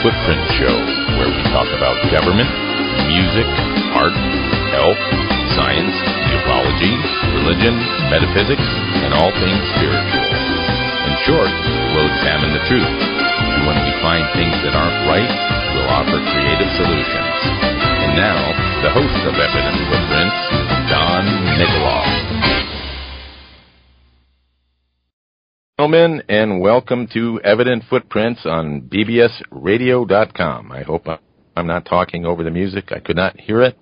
Footprint Show, where we talk about government, music, art, health, science, ufology, religion, metaphysics, and all things spiritual. In short, we'll examine the truth, and when we find things that aren't right, we'll offer creative solutions. And now, the host of Evident Footprints, Don Nikoloff. Gentlemen, and welcome to Evident Footprints on bbsradio.com. I hope I'm not talking over the music. I could not hear it.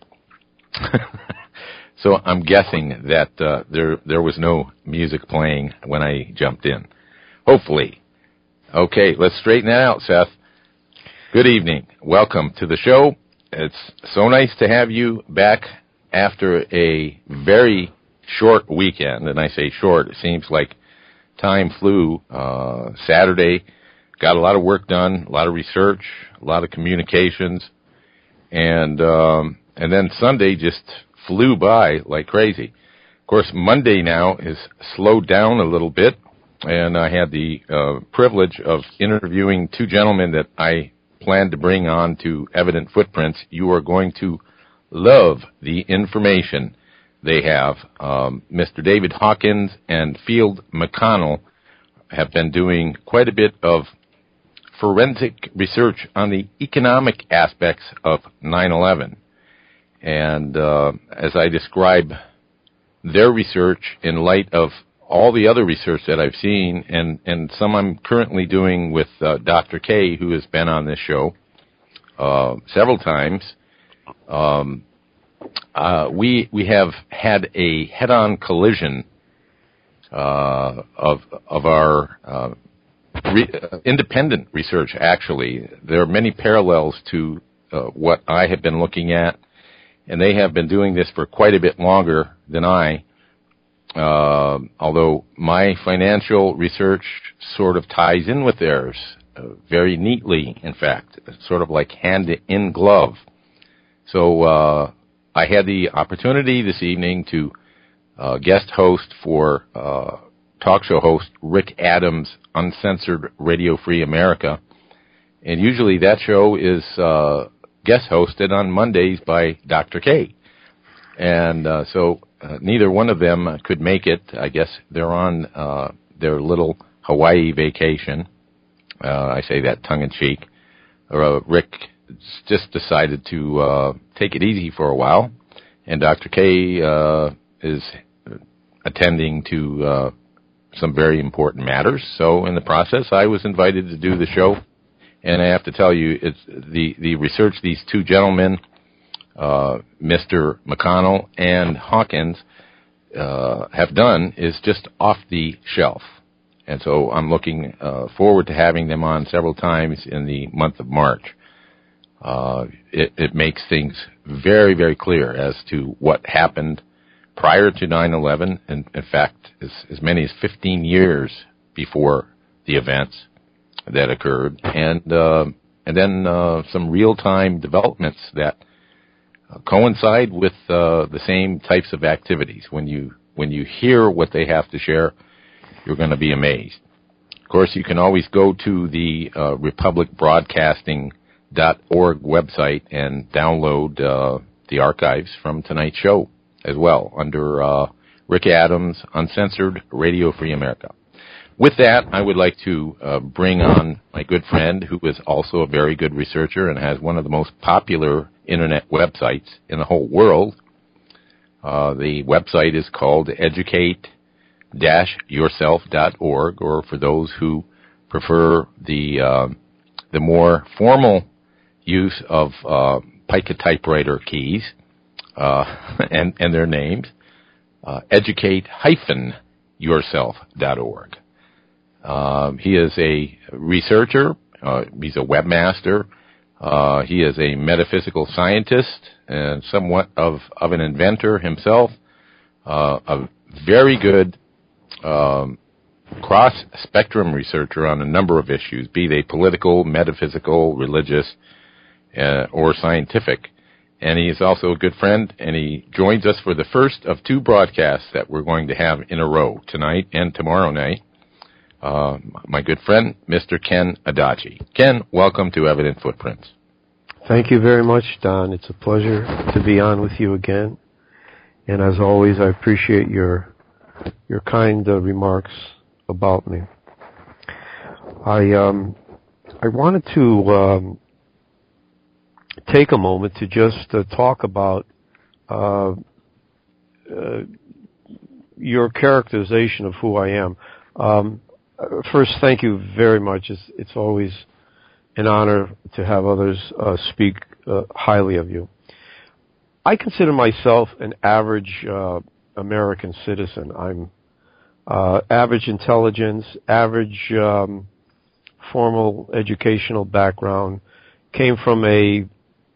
So I'm guessing that there was no music playing when I jumped in. Hopefully. Okay, let's straighten that out, Seth. Good evening. Welcome to the show. It's so nice to have you back after a very short weekend. And I say short, it seems like time flew. Saturday, got a lot of work done, a lot of research, a lot of communications, and then Sunday just flew by like crazy. Of course, Monday now is slowed down a little bit, and I had the privilege of interviewing two gentlemen that I plan to bring on to Evident Footprints. You are going to love the information they have. Mr. David Hawkins and Field McConnell have been doing quite a bit of forensic research on the economic aspects of 9/11. And as I describe their research in light of all the other research that I've seen, and some I'm currently doing with Dr. K, who has been on this show several times, we have had a head-on collision of our independent research. Actually, there are many parallels to what I have been looking at, and they have been doing this for quite a bit longer than I. Although my financial research sort of ties in with theirs very neatly. In fact, sort of like hand in glove. So I had the opportunity this evening to guest host for talk show host Rick Adams' Uncensored Radio Free America. And usually that show is guest hosted on Mondays by Dr. K. And so neither one of them could make it. I guess they're on their little Hawaii vacation. I say that tongue-in-cheek. Rick just decided to take it easy for a while, and Dr. K is attending to some very important matters. So in the process, I was invited to do the show, and I have to tell you, it's the research these two gentlemen, Mr. McConnell and Hawkins, have done is just off the shelf. And so I'm looking forward to having them on several times in the month of March. It makes things very, very clear as to what happened prior to 9/11, and in fact, as many as 15 years before the events that occurred, and then some real-time developments that coincide with the same types of activities. When you hear what they have to share, you're going to be amazed. Of course, you can always go to the republicbroadcasting.org website and download the archives from tonight's show as well under Rick Adams' Uncensored Radio Free America. With that, I would like to bring on my good friend, who is also a very good researcher and has one of the most popular internet websites in the whole world. The website is called educate-yourself.org, or for those who prefer the more formal use of Pica typewriter keys and their names, educate-yourself.org. He is a researcher. He's a webmaster. He is a metaphysical scientist and somewhat of an inventor himself. A very good cross-spectrum researcher on a number of issues, be they political, metaphysical, religious, or scientific. And he is also a good friend, and he joins us for the first of two broadcasts that we're going to have in a row, tonight and tomorrow night. my good friend, Mr. Ken Adachi. Ken, welcome to Evident Footprints. Thank you very much, Don. It's a pleasure to be on with you again. And as always, I appreciate your kind remarks about me. I wanted to take a moment to just talk about your characterization of who I am. First, thank you very much. It's always an honor to have others speak highly of you. I consider myself an average American citizen. I'm average intelligence, average formal educational background, came from a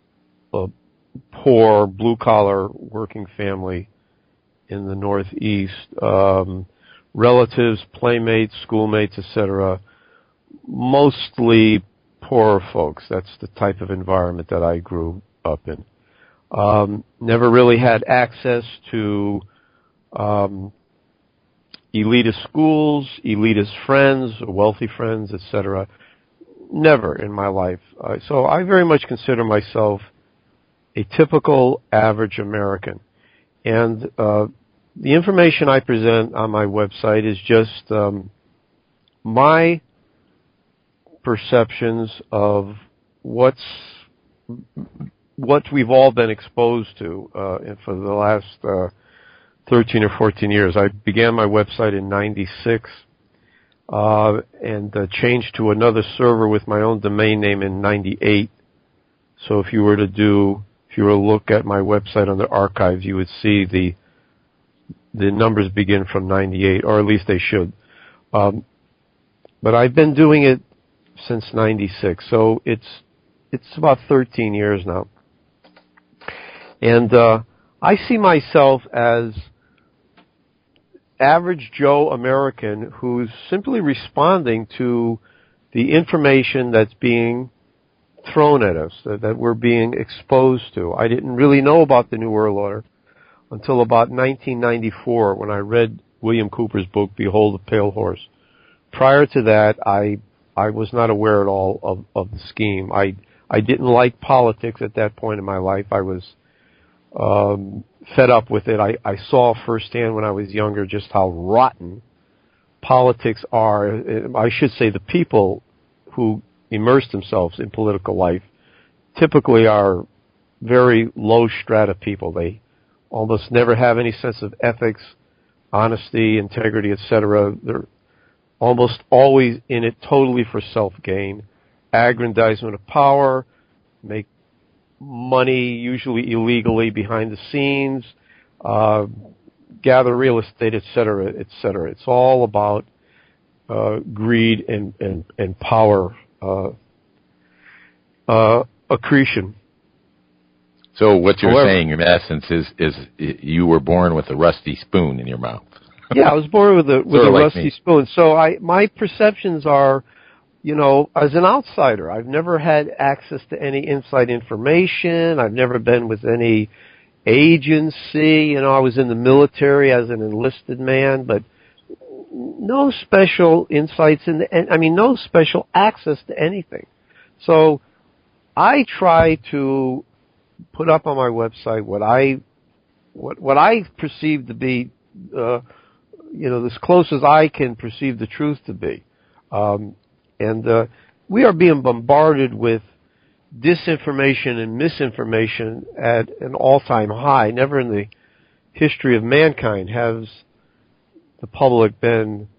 poor blue-collar working family in the Northeast. Relatives, playmates, schoolmates, etc., mostly poorer folks. That's the type of environment that I grew up in. Never really had access to elitist schools, elitist friends, wealthy friends, etc. Never in my life. So I very much consider myself a typical average American. And the information I present on my website is just my perceptions of what we've all been exposed to for the last 13 or 14 years. I began my website in 96 and changed to another server with my own domain name in 98. So if you were to look at my website under archives, you would see the numbers begin from 98, or at least they should. But I've been doing it since 96, so it's about 13 years now. And I see myself as average Joe American who's simply responding to the information that's being thrown at us, that we're being exposed to. I didn't really know about the New World Order until about 1994 when I read William Cooper's book, Behold the Pale Horse. Prior to that, I was not aware at all of the scheme. I didn't like politics at that point in my life. I was fed up with it. I saw firsthand when I was younger just how rotten politics are. I should say the people who immerse themselves in political life typically are very low strata people. They almost never have any sense of ethics, honesty, integrity, etc. They're almost always in it totally for self-gain, aggrandizement of power, make money, usually illegally, behind the scenes, gather real estate, etc., etc. It's all about greed and power accretion. So what you're saying, in essence, is you were born with a rusty spoon in your mouth. Yeah, I was born with a rusty spoon. So my perceptions are, as an outsider, I've never had access to any inside information. I've never been with any agency. I was in the military as an enlisted man, but no special insights no special access to anything. So I try to put up on my website what I perceive to be, as close as I can perceive the truth to be. And we are being bombarded with disinformation and misinformation at an all-time high. Never in the history of mankind has the public been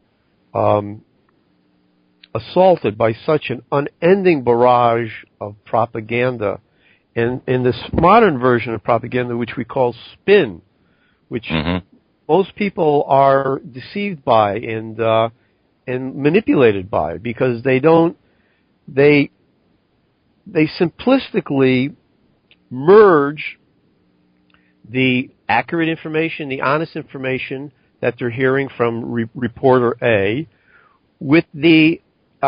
assaulted by such an unending barrage of propaganda. And in this modern version of propaganda, which we call spin, which most people are deceived by and manipulated by, because they simplistically merge the accurate information, the honest information that they're hearing from reporter A, with the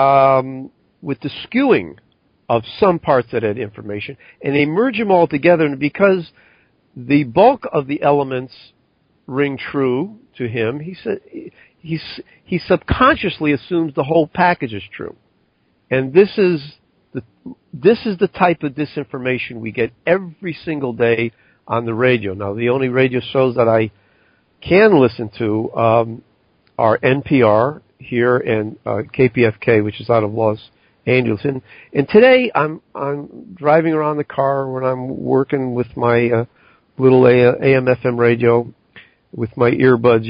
skewing of some parts of that information, and they merge them all together. And because the bulk of the elements ring true to him, he subconsciously assumes the whole package is true. And this is the type of disinformation we get every single day on the radio. Now, the only radio shows that I can listen to are NPR here and KPFK, which is out of Los Angeles. And today I'm driving around the car when I'm working with my little AM/FM radio with my earbuds,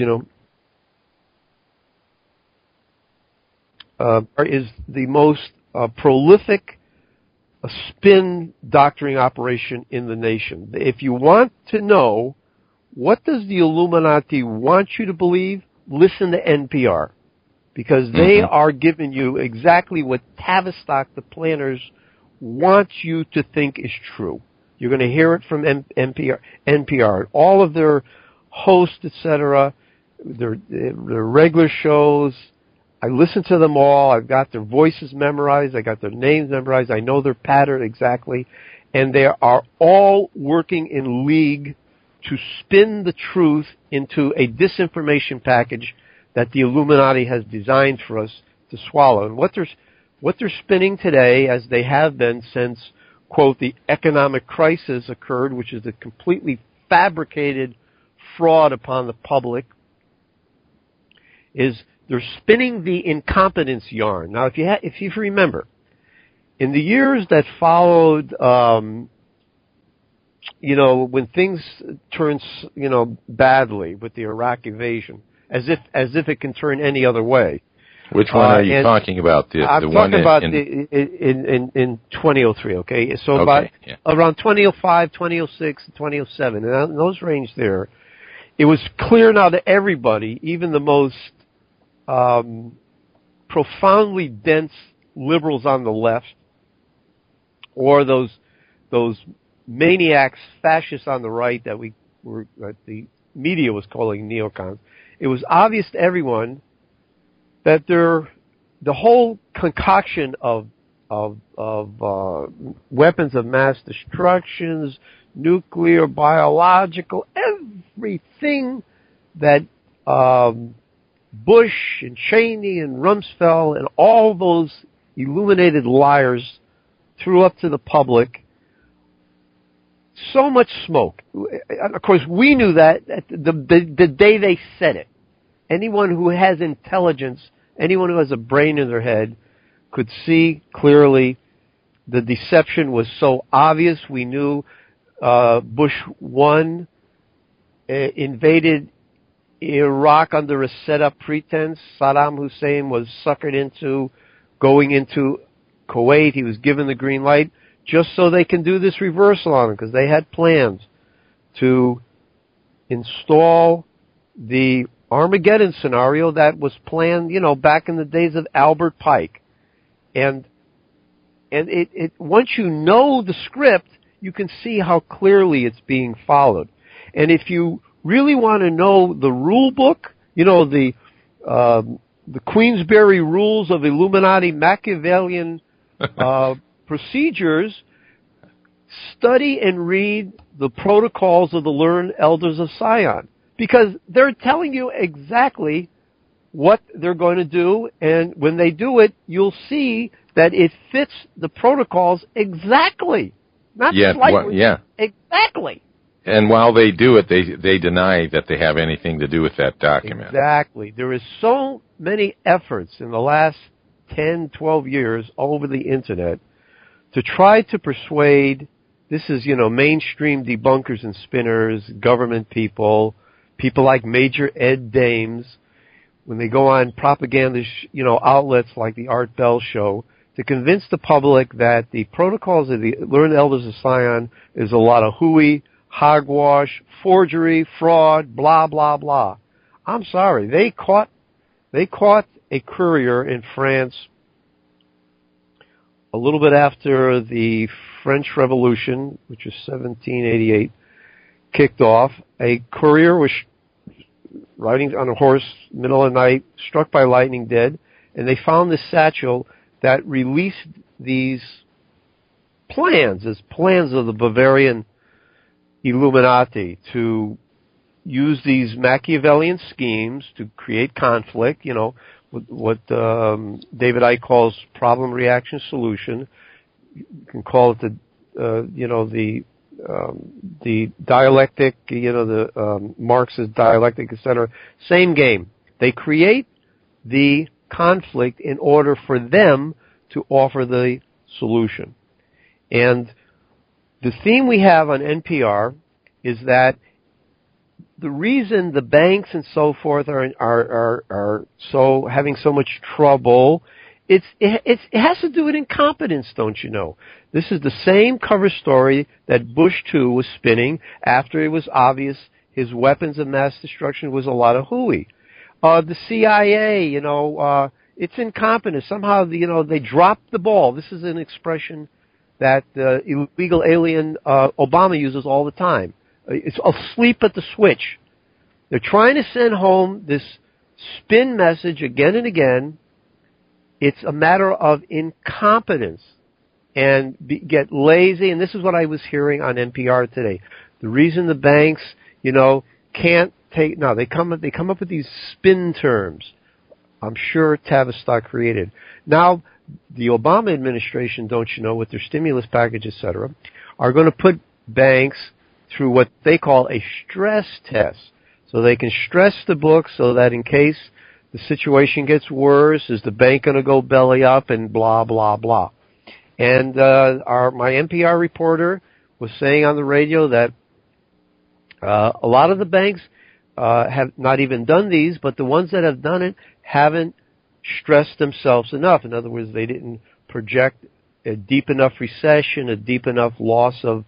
is the most prolific spin doctoring operation in the nation. If you want to know what does the Illuminati want you to believe, listen to NPR, because they are giving you exactly what Tavistock, the planners, want you to think is true. You're going to hear it from NPR. All of their hosts, etc., their regular shows, I listen to them all. I've got their voices memorized. I got their names memorized. I know their pattern exactly. And they are all working in league to spin the truth into a disinformation package that the Illuminati has designed for us to swallow. And what they're spinning today, as they have been since, quote, the economic crisis occurred, which is a completely fabricated fraud upon the public, is they're spinning the incompetence yarn. Now, if you remember, in the years that followed, when things turned, badly with the Iraq invasion, as if it can turn any other way. Which one are you talking about? I'm talking about in 2003. Okay, so around 2005, 2006, 2007, and in those range there, it was clear now to everybody, even the most profoundly dense liberals on the left, or those maniacs, fascists on the right that the media was calling neocons. It was obvious to everyone that the whole concoction of weapons of mass destructions, nuclear, biological, everything that Bush and Cheney and Rumsfeld and all those illuminated liars threw up to the public, so much smoke. Of course, we knew that the day they said it. Anyone who has intelligence, anyone who has a brain in their head, could see clearly the deception was so obvious. We knew Bush 1 invaded Iraq under a set-up pretense. Saddam Hussein was suckered into going into Kuwait. He was given the green light just so they can do this reversal on him, because they had plans to install the Armageddon scenario that was planned, back in the days of Albert Pike. And it once you know the script, you can see how clearly it's being followed. And if you really want to know the rule book, the Queensberry rules of Illuminati Machiavellian procedures, study and read the protocols of the learned elders of Zion, because they're telling you exactly what they're going to do, and when they do it, you'll see that it fits the protocols exactly. Not slightly. Exactly. And while they do it, they deny that they have anything to do with that document. Exactly. There is so many efforts in the last 10, 12 years all over the Internet to try to persuade, this is, mainstream debunkers and spinners, government people like Major Ed Dames, when they go on propaganda, outlets like the Art Bell Show, to convince the public that the protocols of the Learned Elders of Zion is a lot of hooey, hogwash, forgery, fraud, blah, blah, blah. I'm sorry. They caught a courier in France a little bit after the French Revolution, which was 1788, kicked off. A courier was riding on a horse, middle of the night, struck by lightning, dead, and they found this satchel that released these plans as plans of the Bavarian Illuminati to use these Machiavellian schemes to create conflict, what David Icke calls problem, reaction, solution. You can call it the dialectic, the Marxist dialectic, etc. Same game. They create the conflict in order for them to offer the solution. And the theme we have on NPR is that the reason the banks and so forth are so having so much trouble, it has to do with incompetence, don't you know? This is the same cover story that Bush 2 was spinning after it was obvious his weapons of mass destruction was a lot of hooey. The CIA, it's incompetence. Somehow, they dropped the ball. This is an expression that illegal alien Obama uses all the time. It's asleep at the switch. They're trying to send home this spin message again and again. It's a matter of incompetence and get lazy. And this is what I was hearing on NPR today. The reason the banks, can't take, no, they come up with these spin terms. I'm sure Tavistock created. Now, the Obama administration, don't you know, with their stimulus package, et cetera, are going to put banks through what they call a stress test. So they can stress the books so that in case the situation gets worse, is the bank going to go belly up and blah, blah, blah. And my NPR reporter was saying on the radio that a lot of the banks have not even done these, but the ones that have done it haven't stressed themselves enough. In other words, they didn't project a deep enough recession, a deep enough loss of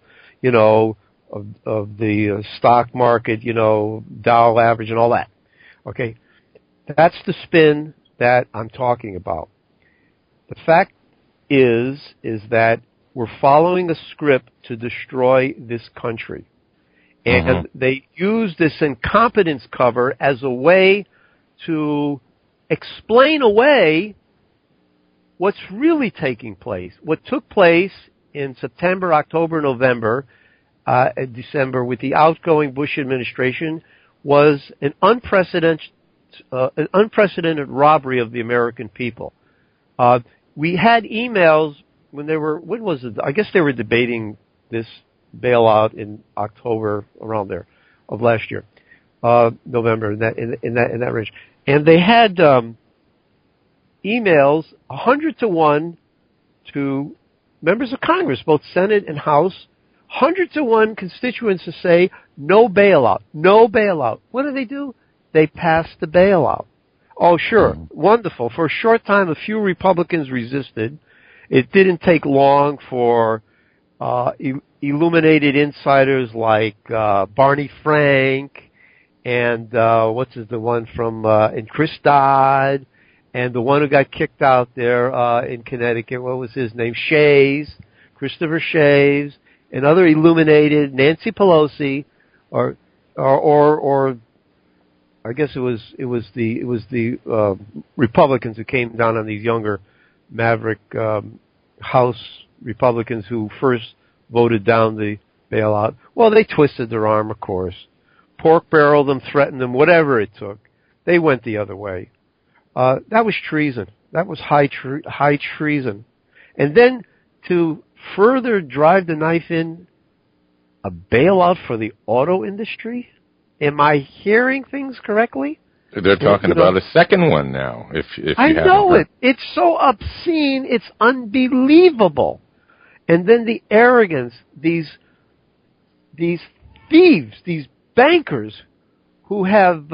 the stock market, Dow average and all that. Okay. That's the spin that I'm talking about. The fact is that we're following a script to destroy this country. And they use this incompetence cover as a way to explain away what's really taking place. What took place in September, October, November, December with the outgoing Bush administration was an unprecedented robbery of the American people. We had emails when I guess they were debating this bailout in October, around there, of last year, November, in that range. And they had emails 100-1 to members of Congress, both Senate and House, 100-1 constituents to say no bailout, no bailout. What do? They passed the bailout. Oh, sure, wonderful. For a short time, a few Republicans resisted. It didn't take long for illuminated insiders like Barney Frank and the one from and Chris Dodd and the one who got kicked out there in Connecticut. What was his name? Christopher Shays, and other illuminated, Nancy Pelosi, or I guess it was the Republicans who came down on these younger maverick House Republicans who first voted down the bailout. Well, they twisted their arm, of course. Pork barreled them, threatened them, whatever it took. They went the other way. That was treason. That was high treason. And then to further drive the knife in, a bailout for the auto industry? Am I hearing things correctly? They're talking about a second one now. If I know it. It's so obscene. It's unbelievable. And then the arrogance, these thieves, these bankers who have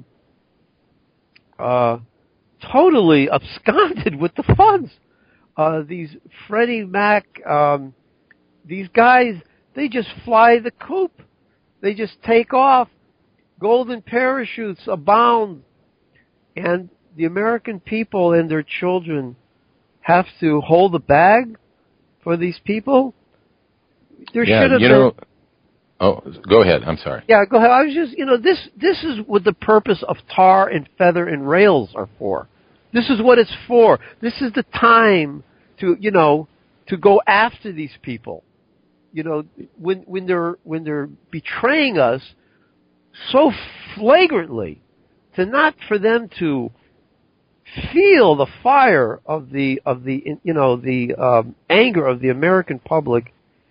totally absconded with the funds. These Freddie Mac, these guys, they just fly the coop. They just take off. Golden parachutes abound. And the American people and their children have to hold the bag for these people. There should have been... Oh, go ahead. I'm sorry. Yeah, go ahead. I was just, this is what the purpose of tar and feather and rails are for. This is what it's for. This is the time to go after these people. When they're betraying us so flagrantly, not for them to feel the fire of the anger of the American public,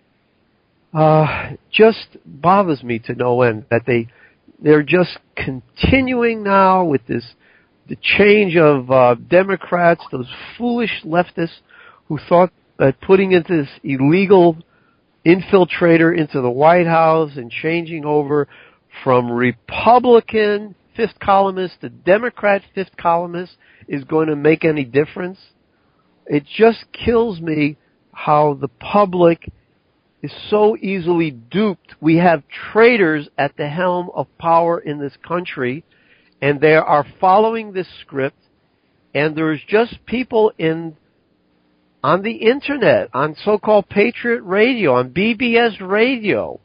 just bothers me to no end. That they're just continuing now with the change of Democrats, those foolish leftists who thought that putting into this illegal infiltrator into the White House and changing over from Republican fifth columnist to Democrat fifth columnist is going to make any difference. It just kills me how the public is so easily duped. We have traitors at the helm of power in this country, and they are following this script, and there's just people on the internet, on so-called Patriot Radio, on BBS Radio,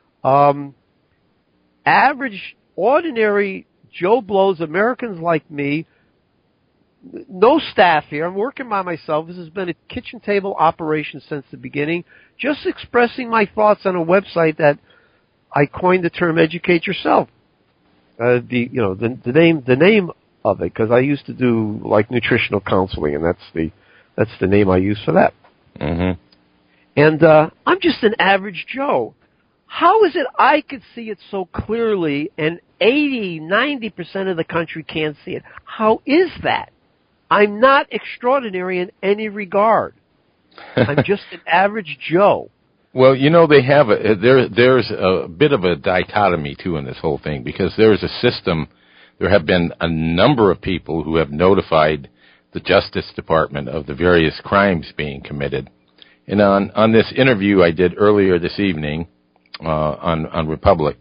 average, ordinary Joe Blows, Americans like me, no staff here. I'm working by myself. This has been a kitchen table operation since the beginning, just expressing my thoughts on a website that I coined the term "Educate Yourself." The name of it, because I used to do like nutritional counseling, and that's the name I use for that. Mm-hmm. And I'm just an average Joe. How is it I could see it so clearly and 80-90% of the country can't see it? How is that? I'm not extraordinary in any regard. I'm just an average Joe. Well, they have there's a bit of a dichotomy too in this whole thing, because there's a system. There have been a number of people who have notified the Justice Department of the various crimes being committed. And on this interview I did earlier this evening on Republic,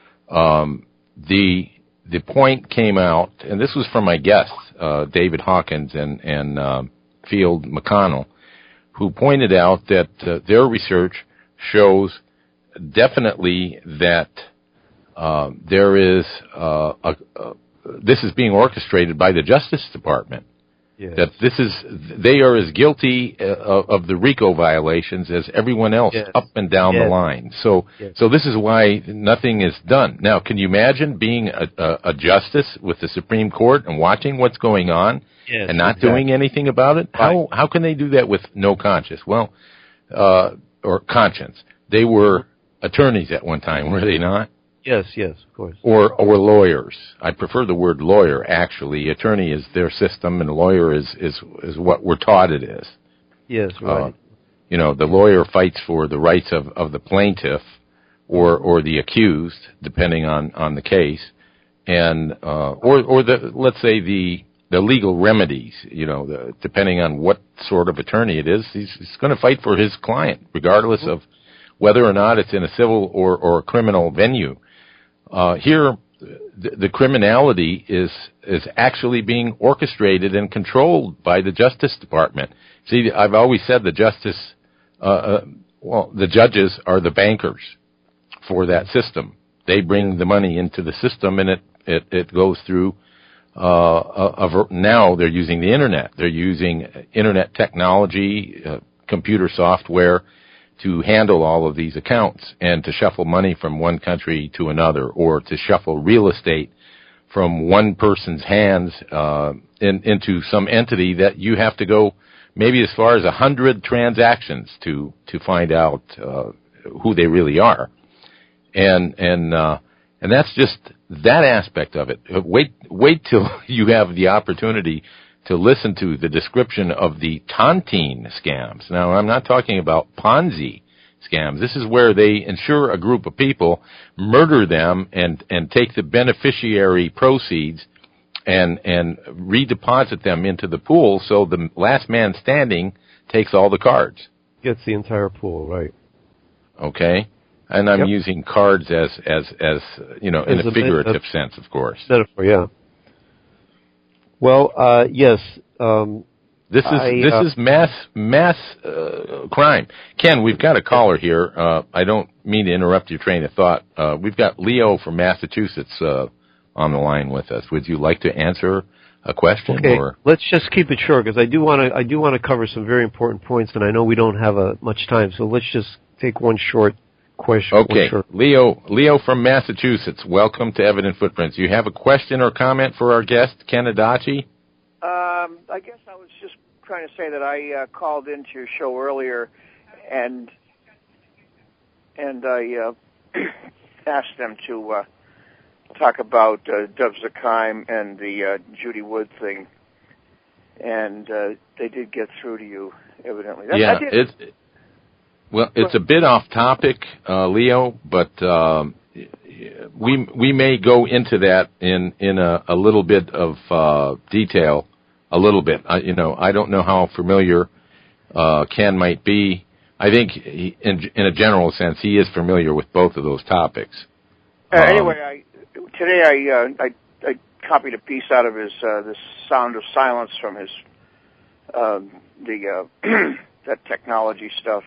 the point came out, and this was from my guests, David Hawkins and Field McConnell, who pointed out that their research shows definitely that there is this is being orchestrated by the Justice Department. Yes. That they are as guilty of the RICO violations as everyone else, yes, up and down the line. So this is why nothing is done. Now, can you imagine being a justice with the Supreme Court and watching what's going on and not doing anything about it? Right. How can they do that with no conscience? Well, or conscience. They were attorneys at one time, were they not? Yes, of course. Or lawyers. I prefer the word lawyer, actually. Attorney is their system, and lawyer is what we're taught it is. Yes, right. The lawyer fights for the rights of the plaintiff or the accused, depending on the case, and or let's say the legal remedies. Depending on what sort of attorney it is, he's going to fight for his client, regardless of whether or not it's in a civil or a criminal venue. Here, the criminality is actually being orchestrated and controlled by the Justice Department. See, I've always said the judges are the bankers for that system. They bring the money into the system, and it goes through. Now they're using the internet. They're using internet technology, computer software, to handle all of these accounts and to shuffle money from one country to another, or to shuffle real estate from one person's hands into some entity that you have to go maybe as far as 100 transactions to find out who they really are. And that's just that aspect of it. Wait till you have the opportunity to listen to the description of the tontine scams. Now, I'm not talking about Ponzi scams. This is where they insure a group of people, murder them, and take the beneficiary proceeds and redeposit them into the pool, so the last man standing takes all the cards. Gets the entire pool, right. Okay? And I'm using cards as in a figurative sense, of course. Metaphor, yeah. Well, yes. This is mass crime. Ken, we've got a caller here. I don't mean to interrupt your train of thought. We've got Leo from Massachusetts on the line with us. Would you like to answer a question? Okay, or? Let's just keep it short, because I do want to cover some very important points, and I know we don't have much time. So let's just take one short question. Okay, sure. Leo from Massachusetts, welcome to Evident Footprints. You have a question or comment for our guest, Ken Adachi? I guess I was just trying to say that I called into your show earlier, and I asked them to talk about Dov Zakheim and the Judy Wood thing, and they did get through to you, evidently. It's a bit off topic, Leo, but we may go into that in a little bit of detail. A little bit. I don't know how familiar Ken might be. I think in a general sense, he is familiar with both of those topics. Anyway, today I copied a piece out of his "The Sound of Silence" from his that technology stuff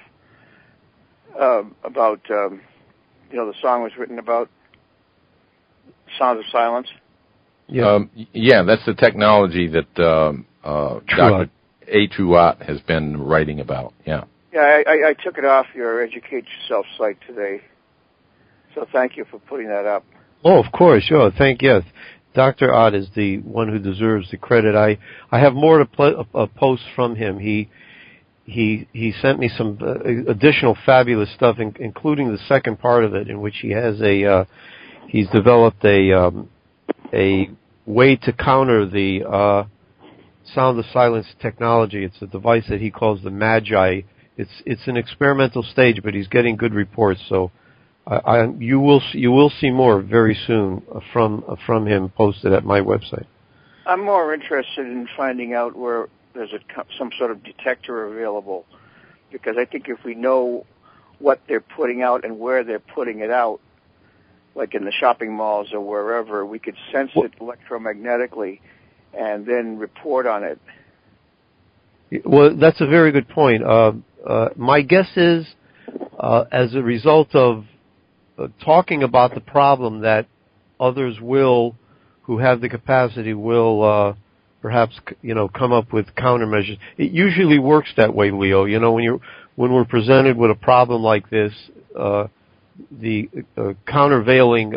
about the song was written about Sound of Silence. Yeah, that's the technology that Dr. A. Truott has been writing about. Yeah. Yeah, I took it off your Educate Yourself site today, so thank you for putting that up. Oh, of course, sure. Yes. Dr. Ott is the one who deserves the credit. I have more to post from him. He sent me some additional fabulous stuff, including the second part of it, in which he has he's developed a way to counter the Sound of Silence technology. It's a device that he calls the Magi. It's an experimental stage, but he's getting good reports. So you will see more very soon from him posted at my website. I'm more interested in finding out where there's some sort of detector available, because I think if we know what they're putting out and where they're putting it out, like in the shopping malls or wherever, we could sense it electromagnetically and then report on it. Well, that's a very good point. My guess is, as a result of talking about the problem, that others who have the capacity, will perhaps come up with countermeasures. It usually works that way, Leo. When we're presented with a problem like this, the countervailing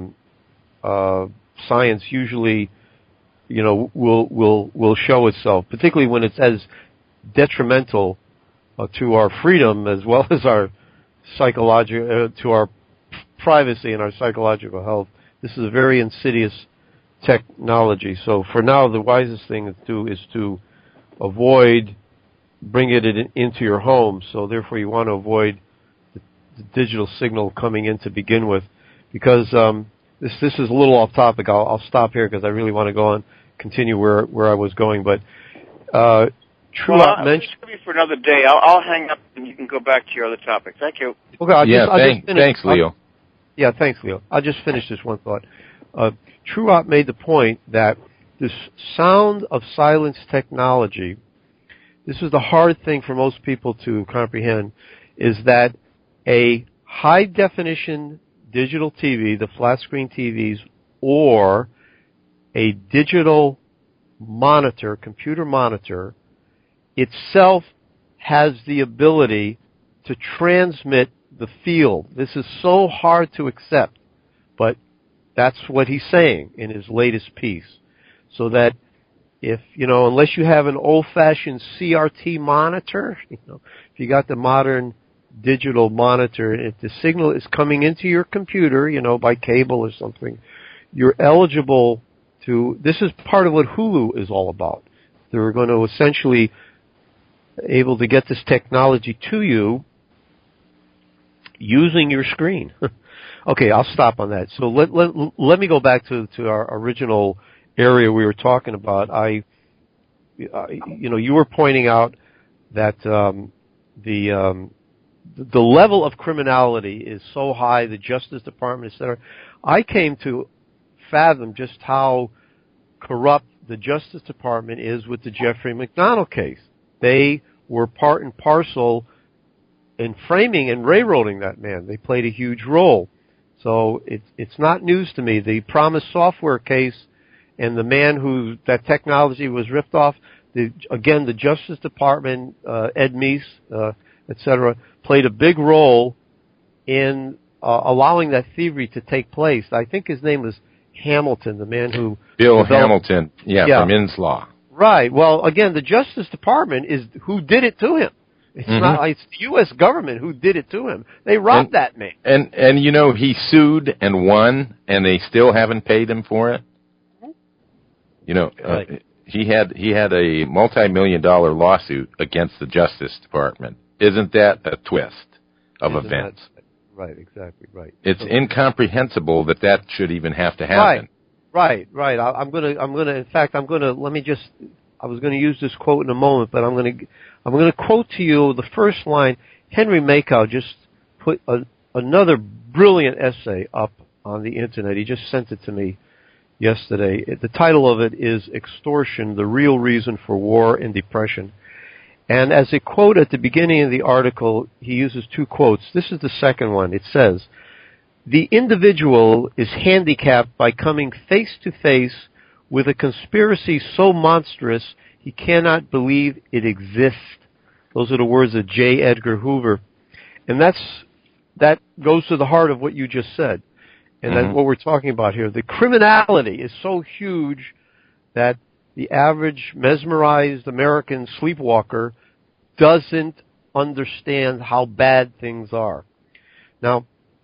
science usually will show itself, particularly when it's as detrimental to our freedom as well as our to our privacy and our psychological health. This is a very insidious technology. So for now, the wisest thing to do is to avoid bringing it into your home. So therefore, you want to avoid the digital signal coming in to begin with, because this is a little off topic. I'll stop here because I really want to go on, continue where I was going. But Truott mentioned. This could be for another day. I'll hang up and you can go back to your other topic. Thank you. Okay. Thanks, Leo. Thanks, Leo. I'll just finish this one thought. Truott made the point that this Sound of Silence technology, this is the hard thing for most people to comprehend, is that a high-definition digital TV, the flat-screen TVs, or a digital monitor, computer monitor, itself has the ability to transmit the field. This is so hard to accept, but that's what he's saying in his latest piece. So that if, unless you have an old-fashioned CRT monitor, if you got the modern digital monitor, if the signal is coming into your computer, by cable or something, you're eligible to, this is part of what Hulu is all about. They're going to essentially able to get this technology to you using your screen. Okay, I'll stop on that. So let me go back to our original area we were talking about. You were pointing out that the level of criminality is so high, the Justice Department, etc. I came to fathom just how corrupt the Justice Department is with the Jeffrey McDonald case. They were part and parcel in framing and railroading that man. They played a huge role. So it's not news to me. The Promise Software case and the man who that technology was ripped off, the Justice Department, Ed Meese, etc., played a big role in allowing that thievery to take place. I think his name was Hamilton, the man who... Bill Hamilton, from Inslaw. Right. Well, again, the Justice Department is who did it to him. It's not like it's the U.S. government who did it to him. They robbed that man. And you know, he sued and won, and they still haven't paid him for it. You know, right. he had a multi-million-dollar lawsuit against the Justice Department. Isn't that a twist of events? Right, exactly, right. It's incomprehensible that should even have to happen. Right. I'm gonna. In fact, I was gonna use this quote in a moment, but I'm gonna quote to you the first line. Henry Makow just put another brilliant essay up on the internet. He just sent it to me yesterday. The title of it is "Extortion: The Real Reason for War and Depression." And as a quote at the beginning of the article, he uses two quotes. This is the second one. It says, "The individual is handicapped by coming face to face with a conspiracy so monstrous he cannot believe it exists." Those are the words of J. Edgar Hoover. And that goes to the heart of what you just said. And that's what we're talking about here. The criminality is so huge that the average mesmerized American sleepwalker doesn't understand how bad things are. Now,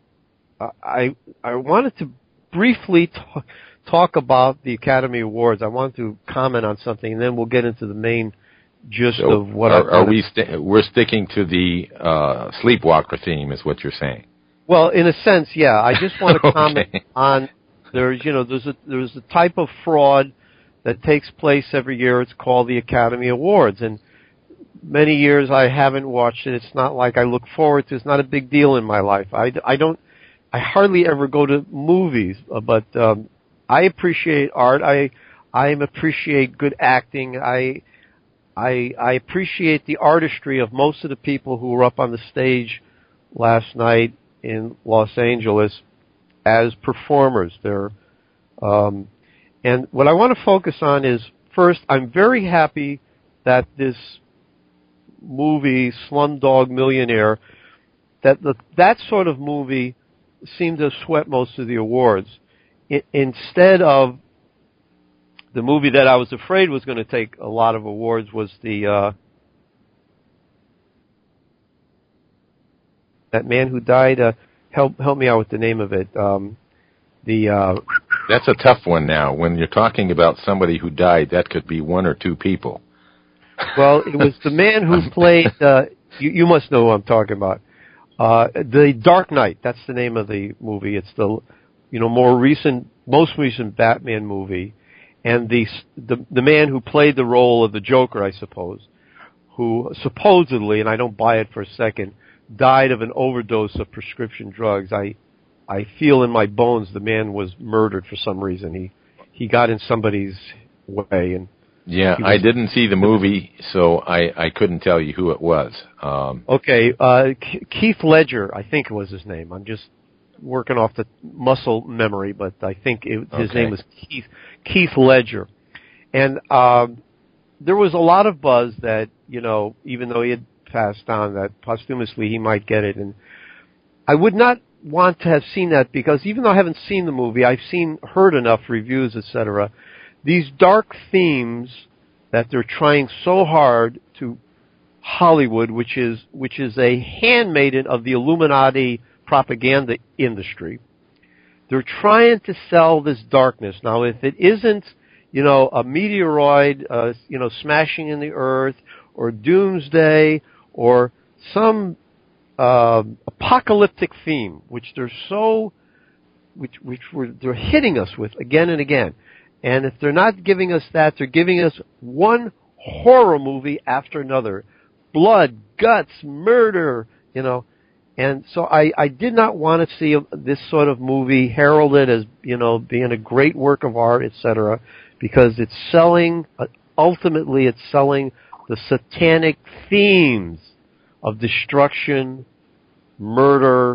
I wanted to briefly talk about the Academy Awards. I want to comment on something, and then we'll get into the main gist of what we're sticking to the sleepwalker theme, is what you're saying. Well, in a sense, yeah. I just want to comment on there's a type of fraud that takes place every year. It's called the Academy Awards, and many years I haven't watched it. It's not like I look forward to. It's not a big deal in my life. I hardly ever go to movies, but I appreciate art. I appreciate good acting. I appreciate the artistry of most of the people who were up on the stage last night in Los Angeles as performers. And what I want to focus on is, first, I'm very happy that this movie, Slumdog Millionaire, that sort of movie seemed to sweat most of the awards. Instead of the movie that I was afraid was going to take a lot of awards was that man who died. Help me out with the name of it. That's a tough one now. When you're talking about somebody who died, that could be one or two people. Well, it was the man who played, you must know who I'm talking about. The Dark Knight, that's the name of the movie. It's the, most recent Batman movie. And the man who played the role of the Joker, I suppose, who supposedly, and I don't buy it for a second, died of an overdose of prescription drugs. I feel in my bones the man was murdered for some reason. He got in somebody's way. And yeah, I didn't see the movie, so I couldn't tell you who it was. Okay, Keith Ledger, I think was his name. I'm just working off the muscle memory, but I think his name was Keith Ledger. And there was a lot of buzz that, even though he had passed on, that posthumously he might get it. And I would not want to have seen that, because even though I haven't seen the movie, I've heard enough reviews, etc. These dark themes that they're trying so hard to Hollywood, which is a handmaiden of the Illuminati propaganda industry. They're trying to sell this darkness. Now, if it isn't, a meteoroid, smashing in the earth, or doomsday, or some apocalyptic theme, which they're hitting us with again and again. And if they're not giving us that, they're giving us one horror movie after another. Blood, guts, murder, And so I did not want to see this sort of movie heralded as, being a great work of art, etc., because it's selling, ultimately it's selling the satanic themes of destruction, murder,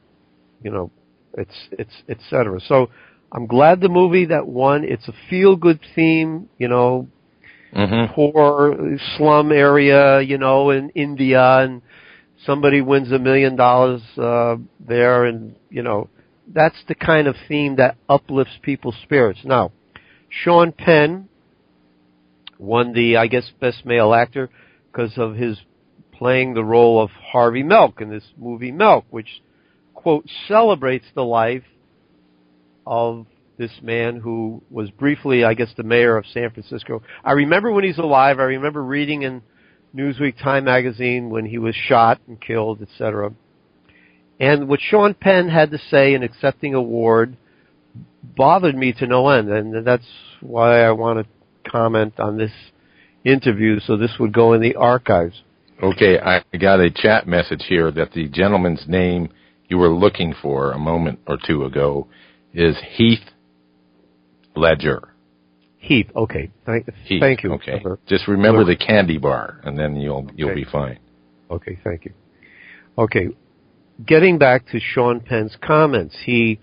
it's etc. So I'm glad the movie that won. It's a feel-good theme, poor slum area, in India, and somebody wins $1 million there, and that's the kind of theme that uplifts people's spirits. Now, Sean Penn won the, I guess, Best Male Actor because of his playing the role of Harvey Milk in this movie Milk, which, quote, celebrates the life of this man who was briefly, I guess, the mayor of San Francisco. I remember when he's alive. I remember reading in Newsweek Time magazine when he was shot and killed, etc. And what Sean Penn had to say in accepting award bothered me to no end, and that's why I want to comment on this interview, so this would go in the archives. Okay, I got a chat message here that the gentleman's name you were looking for a moment or two ago is Heath Ledger. Heath, okay. Heath, thank you. Okay. Just remember the candy bar, and then you'll be fine. Okay, thank you. Okay, getting back to Sean Penn's comments, he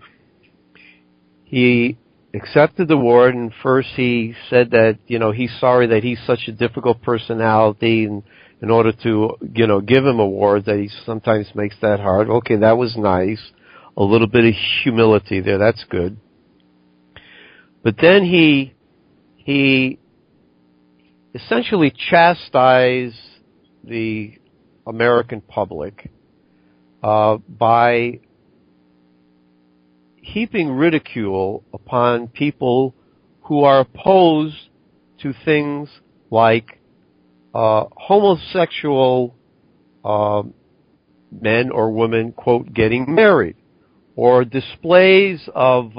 accepted the award, and first he said that he's sorry that he's such a difficult personality, and in order to give him awards, that he sometimes makes that hard. Okay, that was nice. A little bit of humility there. That's good. But then he essentially chastised the American public by heaping ridicule upon people who are opposed to things like homosexual men or women, quote, getting married, or displays of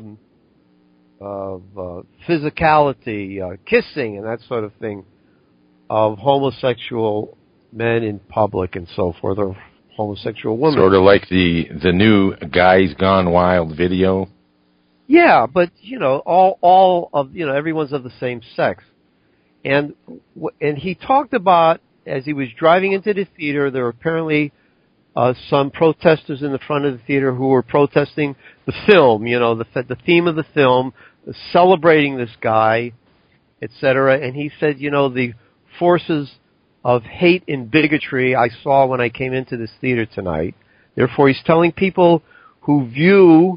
physicality, kissing and that sort of thing, of homosexual men in public and so forth, or homosexual women. Sort of like the new Guys Gone Wild video. Yeah, but all of everyone's of the same sex, and he talked about, as he was driving into the theater, there were apparently some protesters in the front of the theater who were protesting the film, the theme of the film, celebrating this guy, etc. And he said, the forces of hate and bigotry I saw when I came into this theater tonight. Therefore, he's telling people who view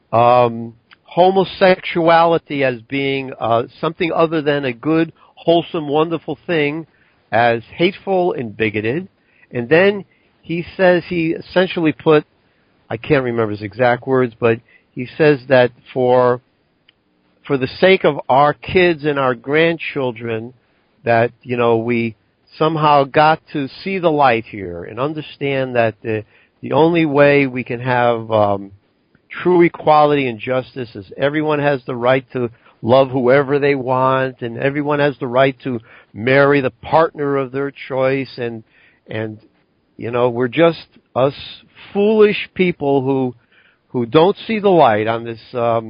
homosexuality as being something other than a good, wholesome, wonderful thing as hateful and bigoted. And then he says he essentially put, I can't remember his exact words, but he says that for the sake of our kids and our grandchildren, that, we somehow got to see the light here and understand that the only way we can have true equality and justice is everyone has the right to love whoever they want, and everyone has the right to marry the partner of their choice, and we're just us foolish people who don't see the light on this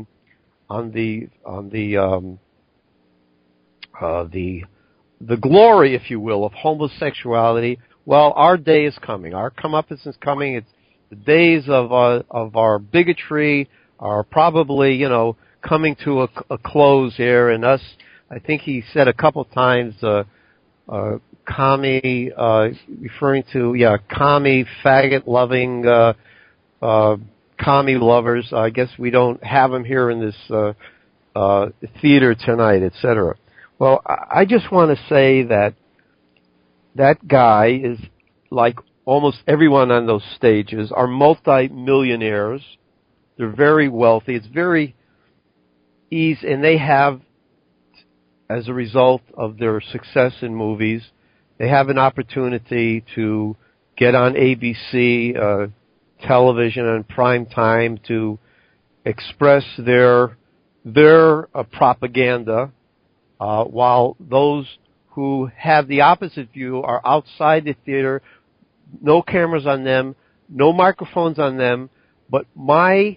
the glory, if you will, of homosexuality. Well, our day is coming. Our comeuppance is coming. It's the days of our bigotry are probably coming to a close here, and us. I think he said a couple times commie, referring to commie, faggot loving commie lovers. I guess we don't have them here in this theater tonight, etc. Well, I just want to say that guy is like almost everyone on those stages are multi-millionaires. They're very wealthy. It's very easy, and they have, as a result of their success in movies, they have an opportunity to get on ABC television on prime time to express their propaganda, while those who have the opposite view are outside the theater, no cameras on them, no microphones on them. But my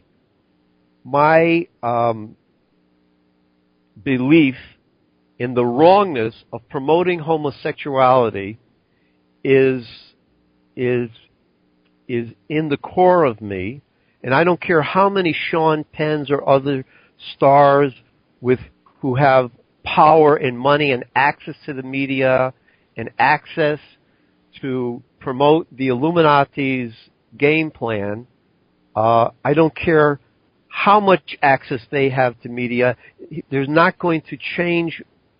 belief in the wrongness of promoting homosexuality is in the core of me, and I don't care how many Sean Penns or other stars who have power and money and access to the media and access to promote the Illuminati's game plan. I don't care how much access they have to media. There's not going to change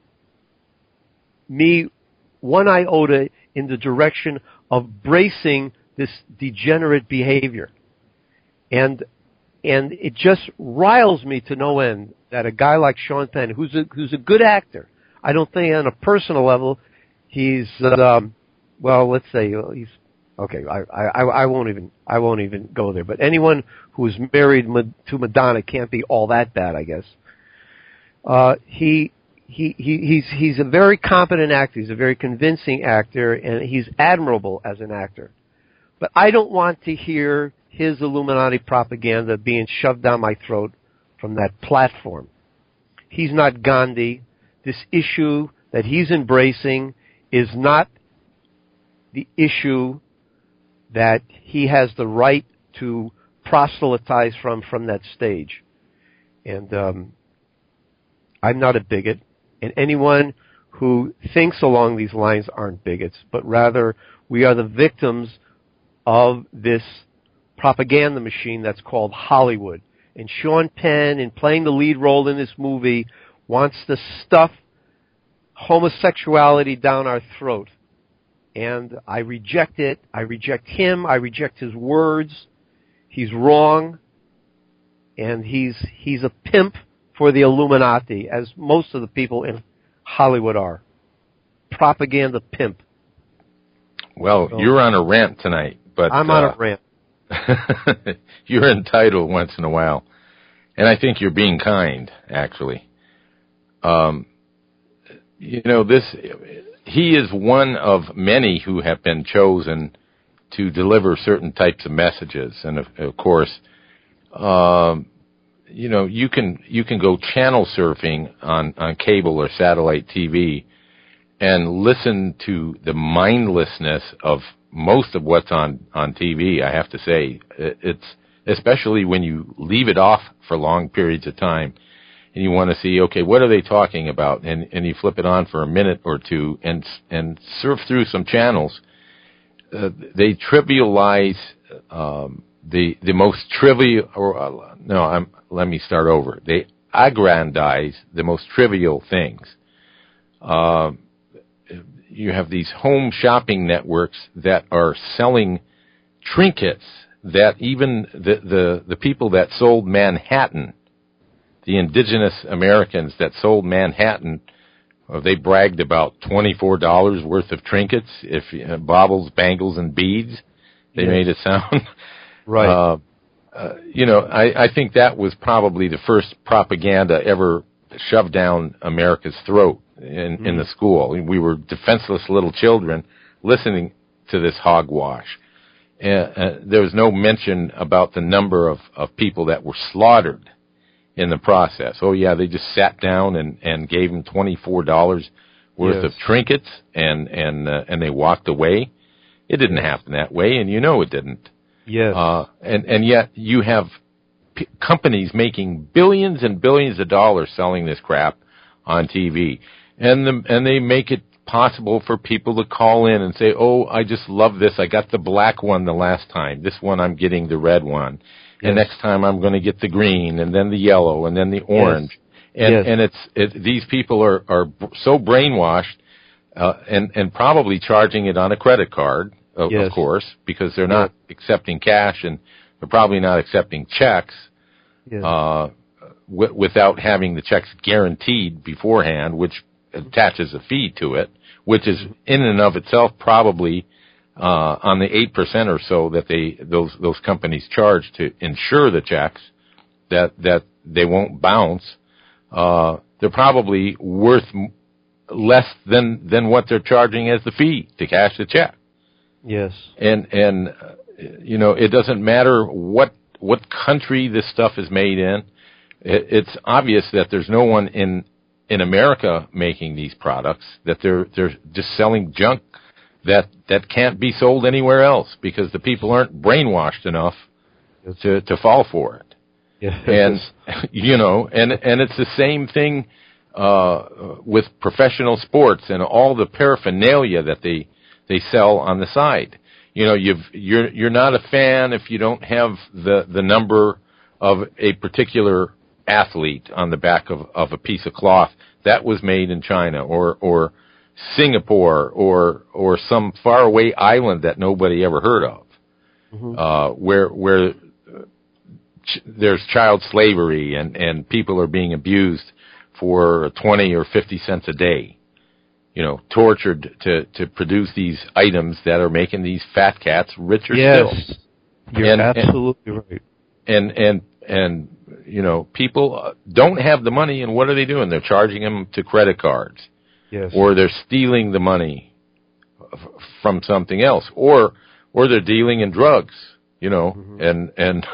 me one iota in the direction of bracing this degenerate behavior. And it just riles me to no end that a guy like Sean Penn, who's a good actor, I don't think on a personal level he's let's say he's okay. I won't even go there. But anyone who's married to Madonna can't be all that bad, I guess. He's a very competent actor. He's a very convincing actor, and he's admirable as an actor. But I don't want to hear his Illuminati propaganda being shoved down my throat from that platform. He's not Gandhi. This issue that he's embracing is not the issue that he has the right to proselytize from that stage. And I'm not a bigot, and anyone who thinks along these lines aren't bigots, but rather we are the victims of this propaganda machine that's called Hollywood. And Sean Penn, in playing the lead role in this movie, wants to stuff homosexuality down our throat. And I reject it. I reject him. I reject his words. He's wrong. And he's a pimp for the Illuminati, as most of the people in Hollywood are. Propaganda pimp. Well, so, you're on a rant tonight. But I'm on a rant. You're entitled once in a while. And I think you're being kind, actually. He is one of many who have been chosen to deliver certain types of messages. And of course, you can go channel surfing on cable or satellite TV and listen to the mindlessness of most of what's on TV. I have to say, it's especially when you leave it off for long periods of time and you want to see, okay, what are they talking about? And you flip it on for a minute or two and surf through some channels. They trivialize the most trivial, let me start over. They aggrandize the most trivial things. You have these home shopping networks that are selling trinkets that even the people that sold Manhattan, the indigenous Americans that sold Manhattan, they bragged about $24 worth of trinkets, baubles, bangles, and beads. They made it sound right. I think that was probably the first propaganda ever shoved down America's throat in the school. We were defenseless little children listening to this hogwash. There was no mention about the number of people that were slaughtered in the process. Oh yeah, they just sat down and gave them $24 worth of trinkets and they walked away. It didn't happen that way, and it didn't. Yes. And yet you have companies making billions and billions of dollars selling this crap on TV, and they make it possible for people to call in and say, "Oh, I just love this. I got the black one the last time. This one I'm getting the red one, and next time I'm going to get the green, and then the yellow, and then the orange." Yes. And these people are so brainwashed, and probably charging it on a credit card, of course, because they're not accepting cash, and they're probably not accepting checks without having the checks guaranteed beforehand, which attaches a fee to it, which is in and of itself probably on the 8% or so that those companies charge to insure the checks that they won't bounce. They're probably worth less than what they're charging as the fee to cash the check. Yes. And it doesn't matter what country this stuff is made in. It's obvious that there's no one in America making these products, that they're just selling junk that can't be sold anywhere else because the people aren't brainwashed enough to fall for it. Yes. And and it's the same thing with professional sports and all the paraphernalia that they sell on the side. you're not a fan if you don't have the number of a particular athlete on the back of a piece of cloth that was made in China or Singapore or some faraway island that nobody ever heard of, where there's child slavery and people are being abused for 20 or 50 cents a day, tortured to produce these items that are making these fat cats richer still. Yes, you're absolutely right. And people don't have the money, and what are they doing? They're charging them to credit cards. Yes. Or they're stealing the money from something else, or they're dealing in drugs, and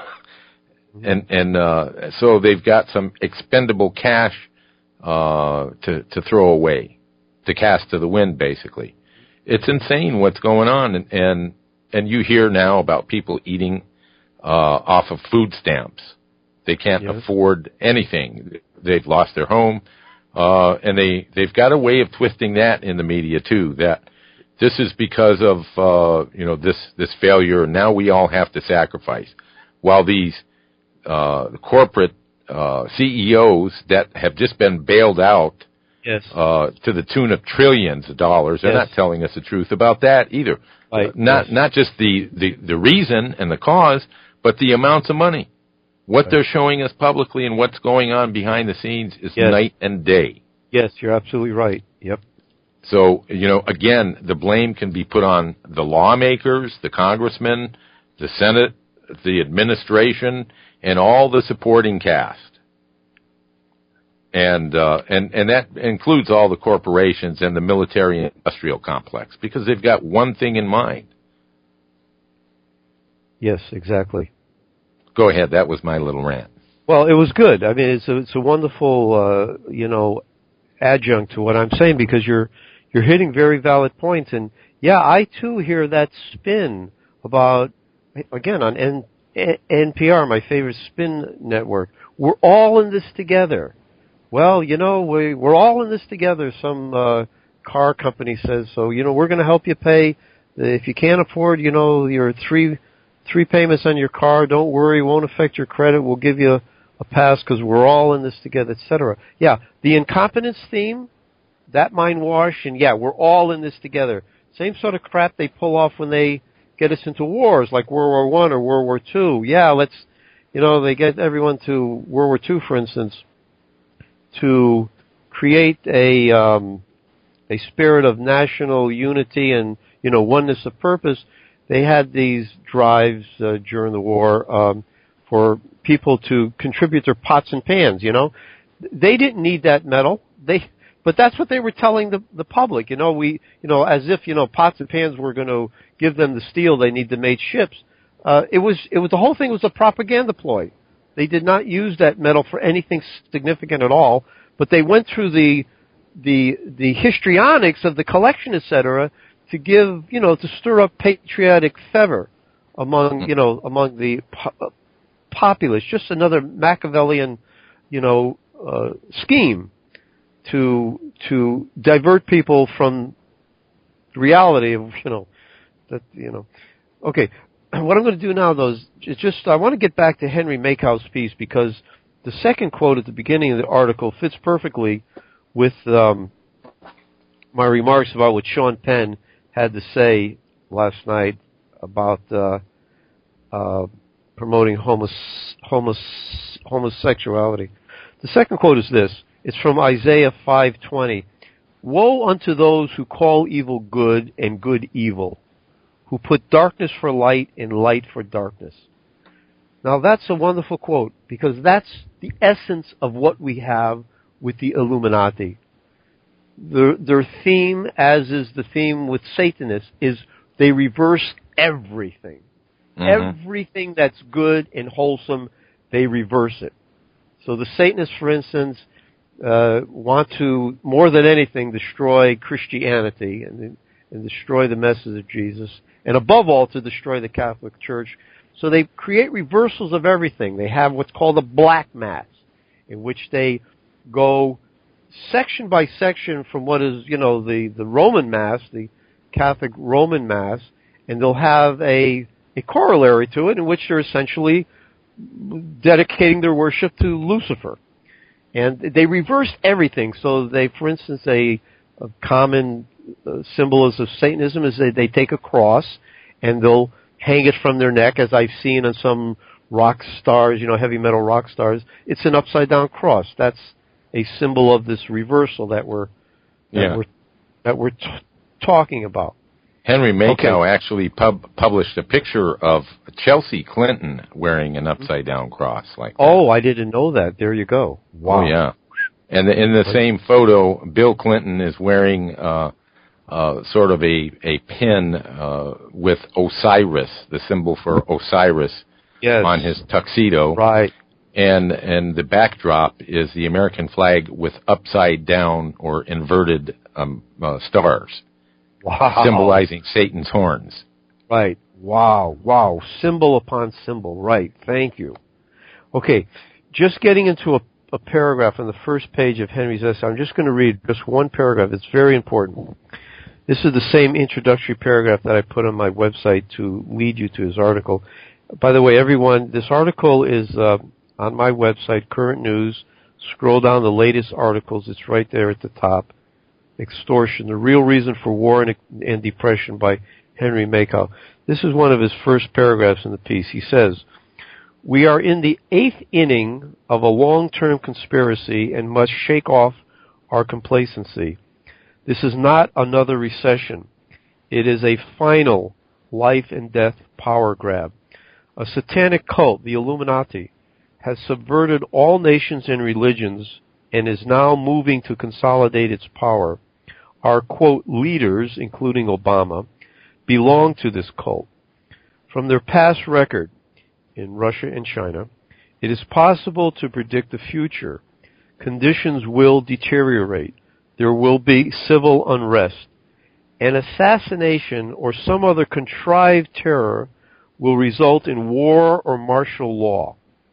so they've got some expendable cash to throw away, to cast to the wind, basically. It's insane what's going on, and you hear now about people eating off of food stamps. They can't afford anything. They've lost their home, and they've got a way of twisting that in the media too. That this is because of this failure. Now we all have to sacrifice, while these corporate CEOs that have just been bailed out to the tune of trillions of dollars. They're not telling us the truth about that either. Right. Not just the reason and the cause, but the amounts of money. What they're showing us publicly and what's going on behind the scenes is night and day. Yes, you're absolutely right. Yep. So, again, the blame can be put on the lawmakers, the congressmen, the Senate, the administration, and all the supporting cast. And that includes all the corporations and the military industrial complex, because they've got one thing in mind. Yes, exactly. Go ahead. That was my little rant. Well, it was good. I mean, it's a wonderful, adjunct to what I'm saying, because you're hitting very valid points. And yeah, I too hear that spin about, again, on NPR, my favorite spin network. We're all in this together. Well, we're all in this together. Some car company says so. We're going to help you pay. If you can't afford, your three payments on your car, don't worry, it won't affect your credit. We'll give you a pass because we're all in this together, etc. Yeah, the incompetence theme, that mind wash, and yeah, we're all in this together. Same sort of crap they pull off when they get us into wars like World War I or World War II. Yeah, they get everyone to World War II, for instance, to create a spirit of national unity and, oneness of purpose. They had these drives during the war for people to contribute their pots and pans, They didn't need that metal. But that's what they were telling the public, as if, pots and pans were going to give them the steel they need to make ships. It was the whole thing was a propaganda ploy. They did not use that metal for anything significant at all, but they went through the histrionics of the collection, etc., to give, to stir up patriotic fervor among the populace. Just another Machiavellian, scheme to divert people from the reality of, Okay, what I'm going to do now, though, is just, I want to get back to Henry Makows' piece, because the second quote at the beginning of the article fits perfectly with my remarks about what Sean Penn had to say last night about promoting homosexuality. The second quote is this. It's from Isaiah 5:20. Woe unto those who call evil good and good evil, who put darkness for light and light for darkness. Now that's a wonderful quote, because that's the essence of what we have with the Illuminati. Their theme, as is the theme with Satanists, is they reverse everything. Mm-hmm. Everything that's good and wholesome, they reverse it. So the Satanists, for instance, want to, more than anything, destroy Christianity and destroy the message of Jesus, and above all, to destroy the Catholic Church. So they create reversals of everything. They have what's called a black mass, in which they go section by section from what is, the Roman Mass, the Catholic Roman Mass, and they'll have a corollary to it in which they're essentially dedicating their worship to Lucifer. And they reversed everything. So they, for instance, a common symbolism of Satanism is they take a cross and they'll hang it from their neck, as I've seen on some rock stars, heavy metal rock stars. It's an upside down cross. That's a symbol of this reversal that we're talking about. Henry Makow actually published a picture of Chelsea Clinton wearing an upside down cross like that. Oh, I didn't know that. There you go. Wow. Oh, yeah. And in the same photo, Bill Clinton is wearing sort of a pin with Osiris, the symbol for Osiris, on his tuxedo. Right. And the backdrop is the American flag with upside down or inverted stars. Wow. Symbolizing Satan's horns. Right. Wow. Symbol upon symbol. Right. Thank you. Okay. Just getting into a paragraph on the first page of Henry's essay. I'm just going to read just one paragraph. It's very important. This is the same introductory paragraph that I put on my website to lead you to his article. By the way, everyone, this article is on my website, Current News. Scroll down the latest articles. It's right there at the top. Extortion, the Real Reason for War and Depression by Henry Makow. This is one of his first paragraphs in the piece. He says, "We are in the 8th inning of a long-term conspiracy and must shake off our complacency. This is not another recession. It is a final life and death power grab. A satanic cult, the Illuminati, has subverted all nations and religions and is now moving to consolidate its power. Our, quote, leaders, including Obama, belong to this cult. From their past record in Russia and China, it is possible to predict the future. Conditions will deteriorate. There will be civil unrest. An assassination or some other contrived terror will result in war or martial law.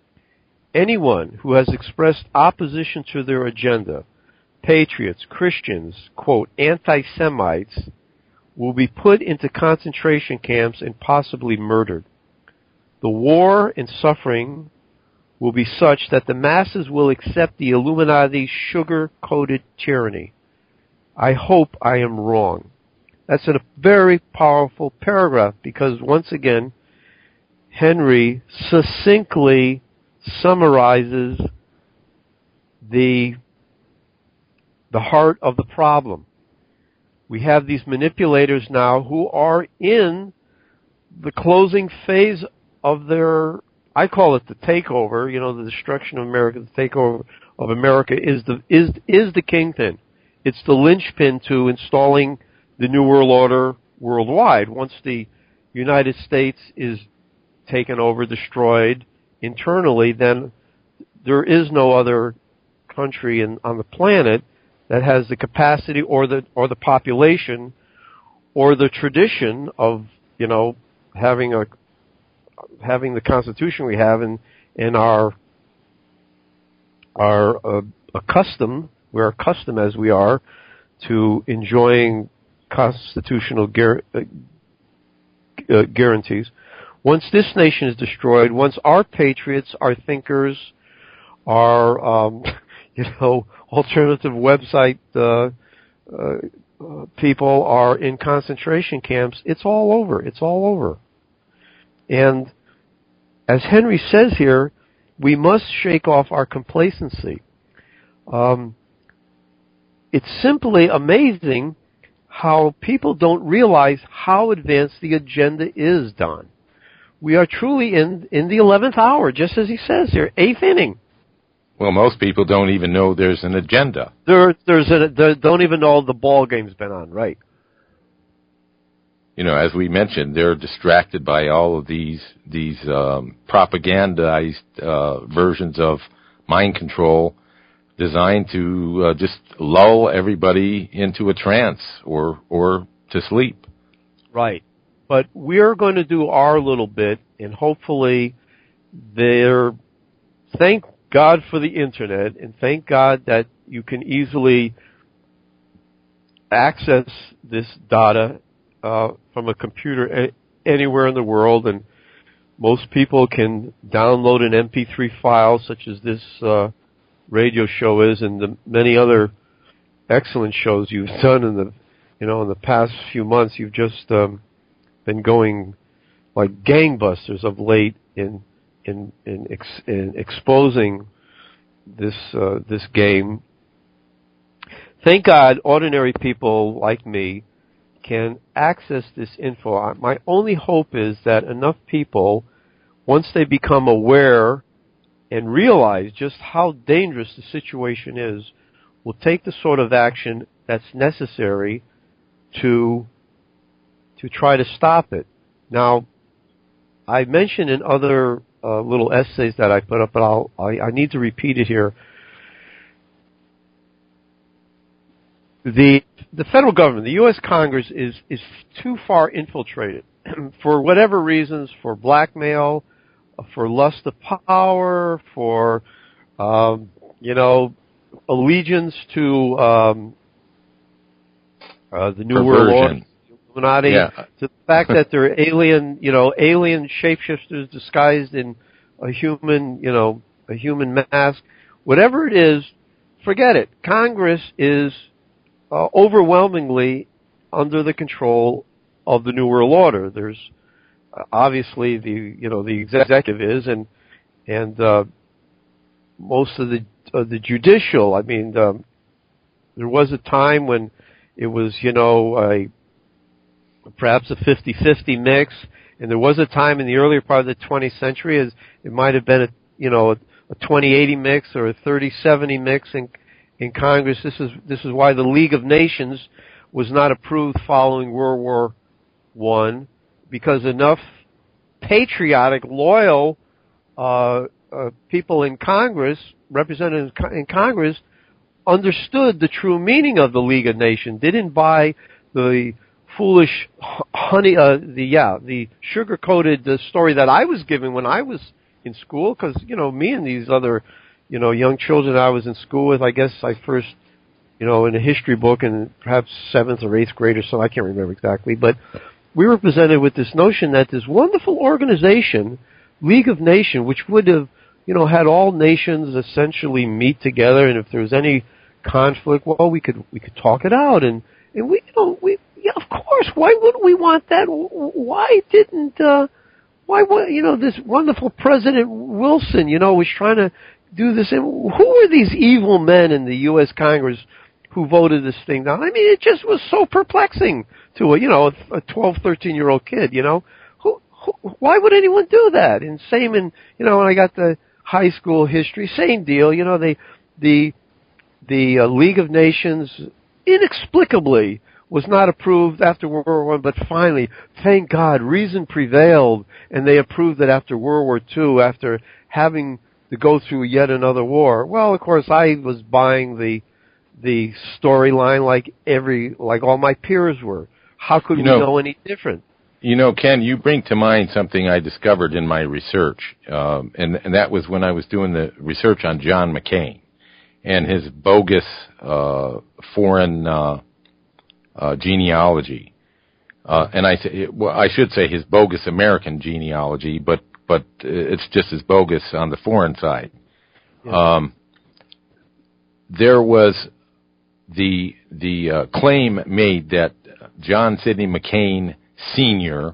Anyone who has expressed opposition to their agenda, patriots, Christians, quote, anti-Semites, will be put into concentration camps and possibly murdered. The war and suffering will be such that the masses will accept the Illuminati's sugar-coated tyranny. I hope I am wrong." That's a very powerful paragraph because, once again, Henry succinctly summarizes the heart of the problem. We have these manipulators now who are in the closing phase of their, I call it the takeover, the destruction of America, the takeover of America is the kingpin. It's the linchpin to installing the New World Order worldwide. Once the United States is taken over, destroyed internally, then there is no other country on the planet that has the capacity or the population or the tradition of having the Constitution we have and our accustomed, we're accustomed as we are to enjoying constitutional guarantees. Once this nation is destroyed, once our patriots, our thinkers, our alternative website people are in concentration camps, it's all over. It's all over. And as Henry says here, we must shake off our complacency. It's simply amazing how people don't realize how advanced the agenda is, Don. We are truly in the 11th hour, just as he says here, 8th inning. Well, most people don't even know there's an agenda. They don't even know the ball game's been on, right? As we mentioned, they're distracted by all of these propagandized versions of mind control designed to just lull everybody into a trance or to sleep. Right. But we're going to do our little bit, and hopefully thank God for the Internet, and thank God that you can easily access this data from a computer anywhere in the world, and most people can download an MP3 file, such as this radio show is, and the many other excellent shows you've done in the past few months. You've just been going like gangbusters of late in exposing this game. Thank God, ordinary people like me can access this info. My only hope is that enough people, once they become aware and realize just how dangerous the situation is, will take the sort of action that's necessary to try to stop it. Now, I mentioned in other little essays that I put up, but I need to repeat it here. The federal government, the U.S. Congress, is too far infiltrated for whatever reasons, for blackmail, for lust of power, for allegiance to the New World Order, Illuminati, to the fact that they're alien shapeshifters disguised in a human mask. Whatever it is, forget it. Congress is overwhelmingly under the control of the New World Order. There's obviously the executive is, and most of the judicial. I mean, there was a time when it was perhaps a 50-50 mix, and there was a time in the earlier part of the 20th century as it might have been a 20-80 mix or a 30-70 mix in Congress. This is why the League of Nations was not approved following World War I, because enough patriotic, loyal people in Congress, representatives in Congress, understood the true meaning of the League of Nations. They didn't buy the foolish the sugar-coated story that I was given when I was in school, because me and these other young children I was in school with, I guess I first in a history book in perhaps 7th or 8th grade or so, I can't remember exactly, but we were presented with this notion that this wonderful organization, League of Nations, which would have had all nations essentially meet together, and if there was any conflict, well, we could talk it out, and we of course, why wouldn't we want that? Why didn't this wonderful President Wilson was trying to do this, and who were these evil men in the U.S. Congress who voted this thing down? I mean, it just was so perplexing to a 12, 13-year-old kid. Why would anyone do that? And same in when I got the high school history, same deal. The League of Nations inexplicably was not approved after World War I, but finally, thank God, reason prevailed, and they approved it after World War II, after having to go through yet another war. Well, of course, I was buying the storyline like all my peers were. How could we know any different? Ken, you bring to mind something I discovered in my research, and that was when I was doing the research on John McCain and his bogus foreign genealogy, and I should say his bogus American genealogy, but it's just as bogus on the foreign side. Yeah. There was the claim made that John Sidney McCain Sr.,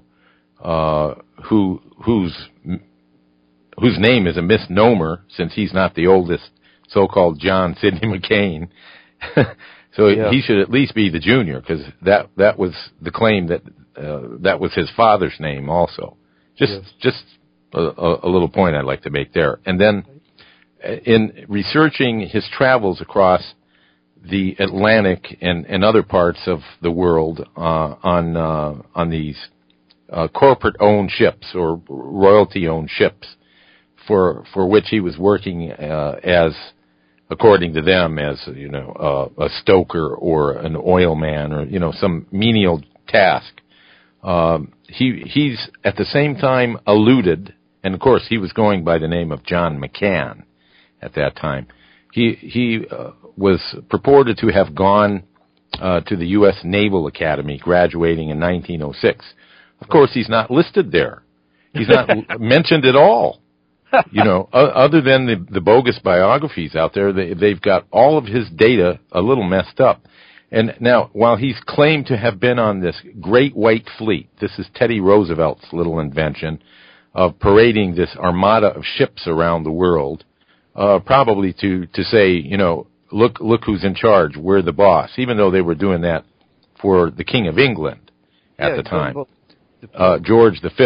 whose name is a misnomer since he's not the oldest so-called John Sidney McCain. So he should at least be the junior, because that was the claim that was his father's name also. Just a little point I'd like to make there. And then in researching his travels across the Atlantic and other parts of the world on these corporate-owned ships or royalty-owned ships, for which he was working as, according to them, as a stoker or an oil man or some menial task. He's at the same time alluded, and of course he was going by the name of John McCann at that time. He was purported to have gone to the U.S. Naval Academy, graduating in 1906. Of course, he's not listed there. He's not mentioned at all. Other than the bogus biographies out there, they've got all of his data a little messed up. And now, while he's claimed to have been on this Great White Fleet, this is Teddy Roosevelt's little invention of parading this armada of ships around the world, probably to say, look who's in charge, we're the boss, even though they were doing that for the King of England at the time, George V,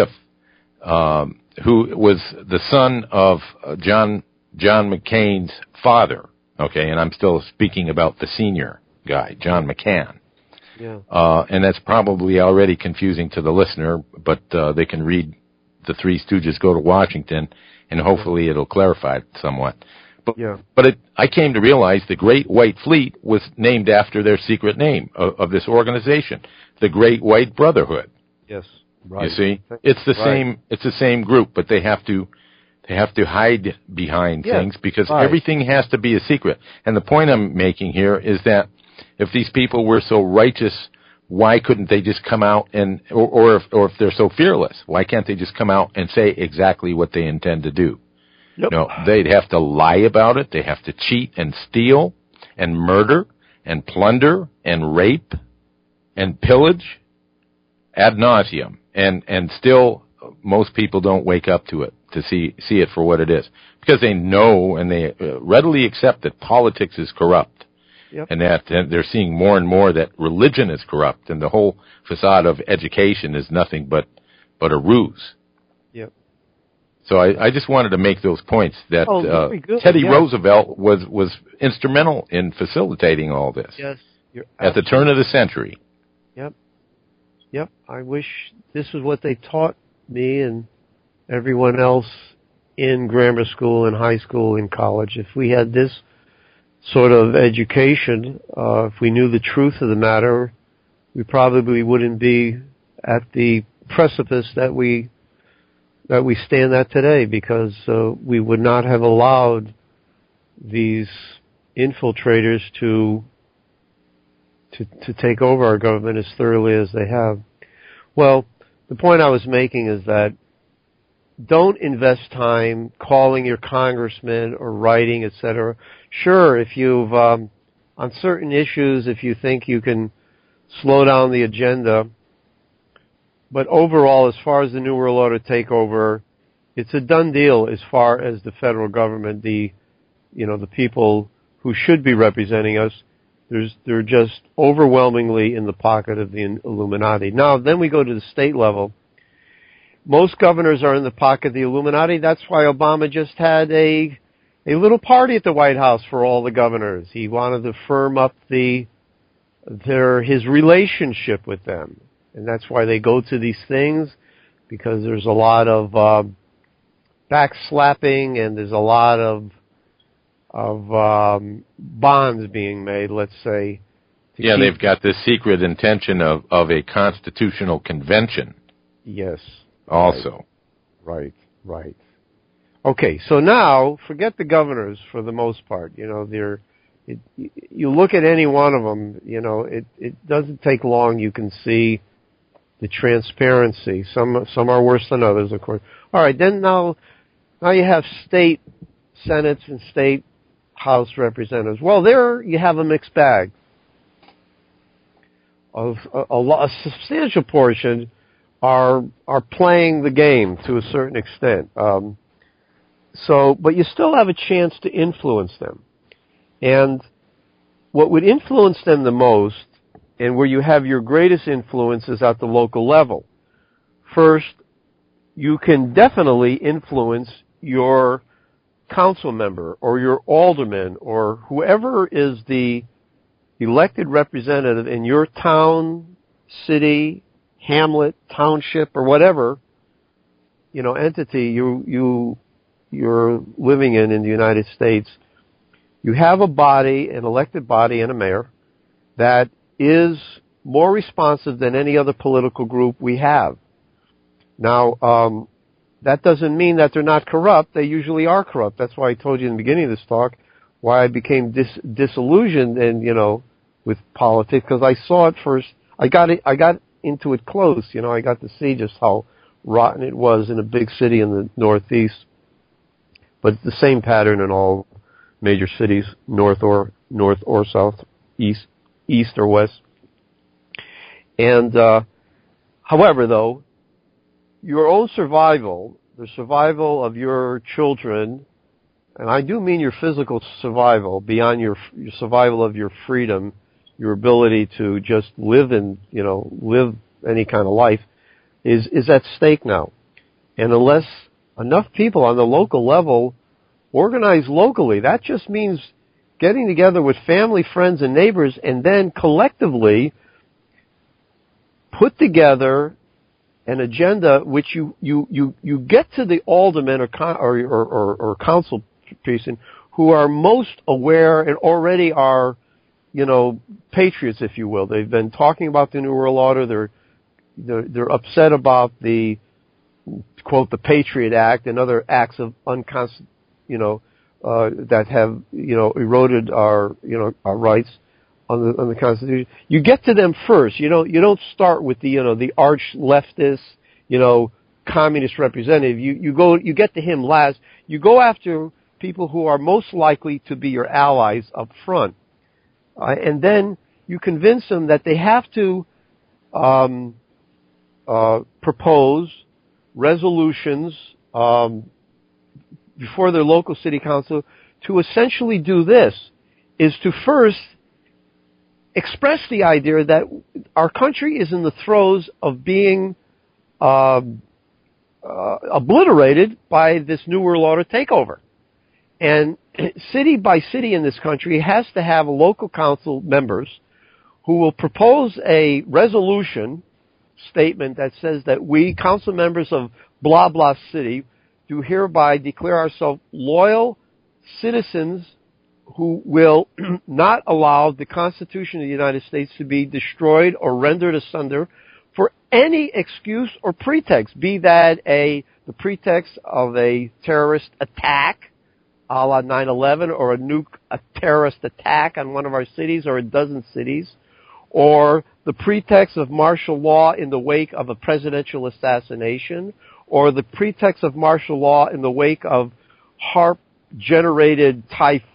who was the son of John McCain's father. Okay, and I'm still speaking about the senior guy, John McCain. Yeah. And that's probably already confusing to the listener, but they can read The Three Stooges Go to Washington, and hopefully it'll clarify it somewhat. But I came to realize the Great White Fleet was named after their secret name of this organization, the Great White Brotherhood. Yes, right. You see, it's the same. It's the same group, but they have to hide behind things because everything has to be a secret. And the point I'm making here is that if these people were so righteous, why couldn't they just come out or if they're so fearless, why can't they just come out and say exactly what they intend to do? Yep. They'd have to lie about it. They have to cheat and steal and murder and plunder and rape and pillage ad nauseum. And still, most people don't wake up to it, to see it for what it is. Because they know and they readily accept that politics is corrupt. Yep. And that they're seeing more and more that religion is corrupt and the whole facade of education is nothing but a ruse. Yep. So I just wanted to make those points that Teddy Yeah. Roosevelt was instrumental in facilitating all this. Yes. At the turn of the century. Yep. I wish this was what they taught me and everyone else in grammar school, in high school, in college. If we had this sort of education, if we knew the truth of the matter, we probably wouldn't be at the precipice that we stand at today, because we would not have allowed these infiltrators to take over our government as thoroughly as they have. Well, the point I was making is that don't invest time calling your congressman or writing, etc. Sure, if you've on certain issues, if you think you can slow down the agenda, but overall, as far as the New World Order takeover, it's a done deal as far as the federal government, the people who should be representing us. They're just overwhelmingly in the pocket of the Illuminati. Now, then we go to the state level. Most governors are in the pocket of the Illuminati. That's why Obama just had a little party at the White House for all the governors. He wanted to firm up his relationship with them. And that's why they go to these things, because there's a lot of backslapping and there's a lot of bonds being made, let's say. They've got this secret intention of a constitutional convention. Yes. Also. Right. Okay, so now, forget the governors for the most part. You look at any one of them, it doesn't take long. You can see the transparency. Some are worse than others, of course. All right, then now you have state senates and state House representatives. Well, there you have a mixed bag. Of a substantial portion are playing the game to a certain extent. But you still have a chance to influence them. And what would influence them the most, and where you have your greatest influence, is at the local level. First, you can definitely influence your council member or your alderman or whoever is the elected representative in your town, city, hamlet, township, or whatever, entity you're living in the United States. You have a body, an elected body, and a mayor that is more responsive than any other political group we have. Now, that doesn't mean that they're not corrupt. They usually are corrupt. That's why I told you in the beginning of this talk why I became disillusioned and with politics, because I saw it first. I got into it close. You know, I got to see just how rotten it was in a big city in the Northeast. But it's the same pattern in all major cities, north or south, east or west. And, however, though, your own survival, the survival of your children, and I do mean your physical survival, beyond your survival of your freedom, your ability to just live any kind of life, is at stake now. And unless enough people on the local level organize locally, that just means getting together with family, friends, and neighbors, and then collectively put together an agenda which you get to the aldermen or council person who are most aware and already are, patriots, if you will. They've been talking about the New World Order. They're upset about the, quote, the Patriot Act and other acts of that have, eroded our rights on the Constitution. You get to them first. You don't start with the arch leftist, communist representative. You get to him last. You go after people who are most likely to be your allies up front. And then you convince them that they have to propose resolutions before their local city council to essentially do this, is to first express the idea that our country is in the throes of being obliterated by this New World Order takeover. And city by city in this country has to have local council members who will propose a resolution statement that says that we, council members of blah, blah city, do hereby declare ourselves loyal citizens who will not allow the Constitution of the United States to be destroyed or rendered asunder for any excuse or pretext, be that the pretext of a terrorist attack, a la 9/11, or a terrorist attack on one of our cities or a dozen cities, or the pretext of martial law in the wake of a presidential assassination, or the pretext of martial law in the wake of HAARP-generated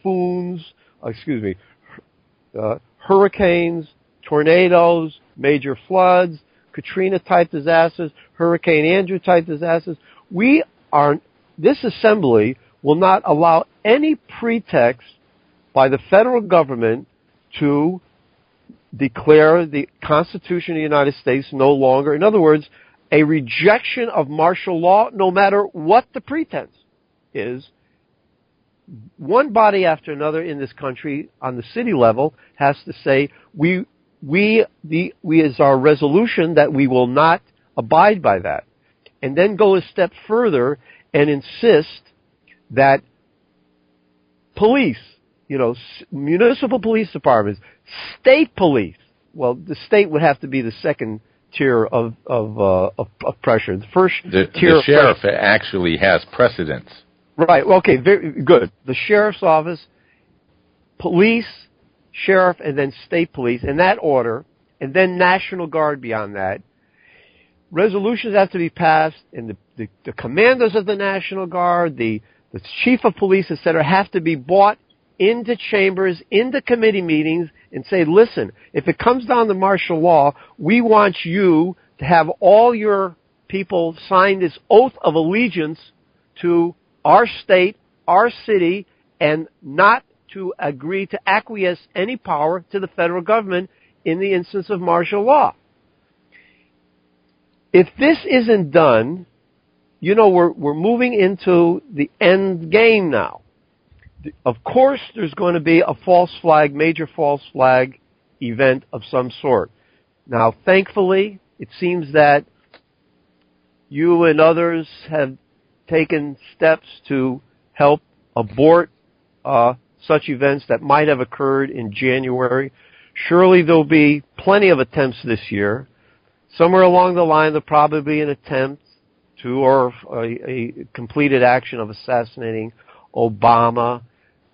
hurricanes, tornadoes, major floods, Katrina-type disasters, Hurricane Andrew-type disasters. This assembly will not allow any pretext by the federal government to declare the Constitution of the United States no longer. In other words, a rejection of martial law, no matter what the pretense is. One body after another in this country, on the city level, has to say, we as our resolution that we will not abide by that. And then go a step further and insist that police, municipal police departments, state police, well, the state would have to be the second tier of pressure. The first tier. The sheriff actually has precedence. Right. Well, okay. Very good. The sheriff's office, police, sheriff, and then state police in that order, and then National Guard beyond that. Resolutions have to be passed, and the commanders of the National Guard, the chief of police, etc., have to be brought into chambers, into committee meetings, and say, listen, if it comes down to martial law, we want you to have all your people sign this oath of allegiance to our state, our city, and not to agree to acquiesce any power to the federal government in the instance of martial law. If this isn't done, we're moving into the end game now. Of course, there's going to be a major false flag event of some sort. Now, thankfully, it seems that you and others have taken steps to help abort such events that might have occurred in January. Surely there'll be plenty of attempts this year. Somewhere along the line, there'll probably be an attempt or a completed action of assassinating Obama.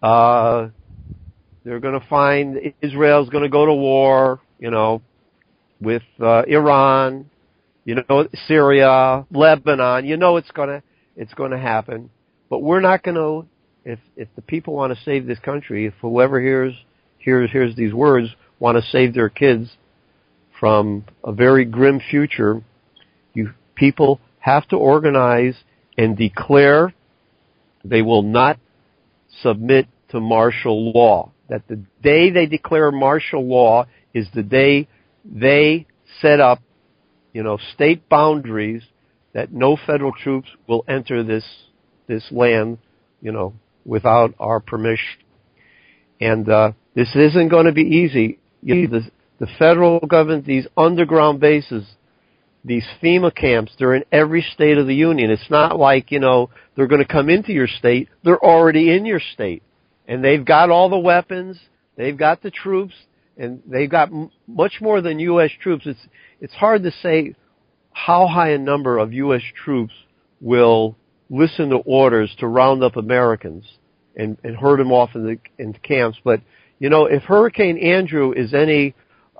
They're going to find Israel's going to go to war, with Iran, Syria, Lebanon. It's going to happen. But we're not going to. If the people want to save this country, if whoever hears these words want to save their kids from a very grim future, you people have to organize and declare they will not submit to martial law. That the day they declare martial law is the day they set up, state boundaries that no federal troops will enter this land, without our permission. And this isn't going to be easy. The federal government, these underground bases, these FEMA camps, they're in every state of the union. It's not like, they're going to come into your state. They're already in your state. And they've got all the weapons, they've got the troops, and they've got much more than U.S. troops. It's hard to say how high a number of U.S. troops will listen to orders to round up Americans and herd them off in camps. But, if Hurricane Andrew is any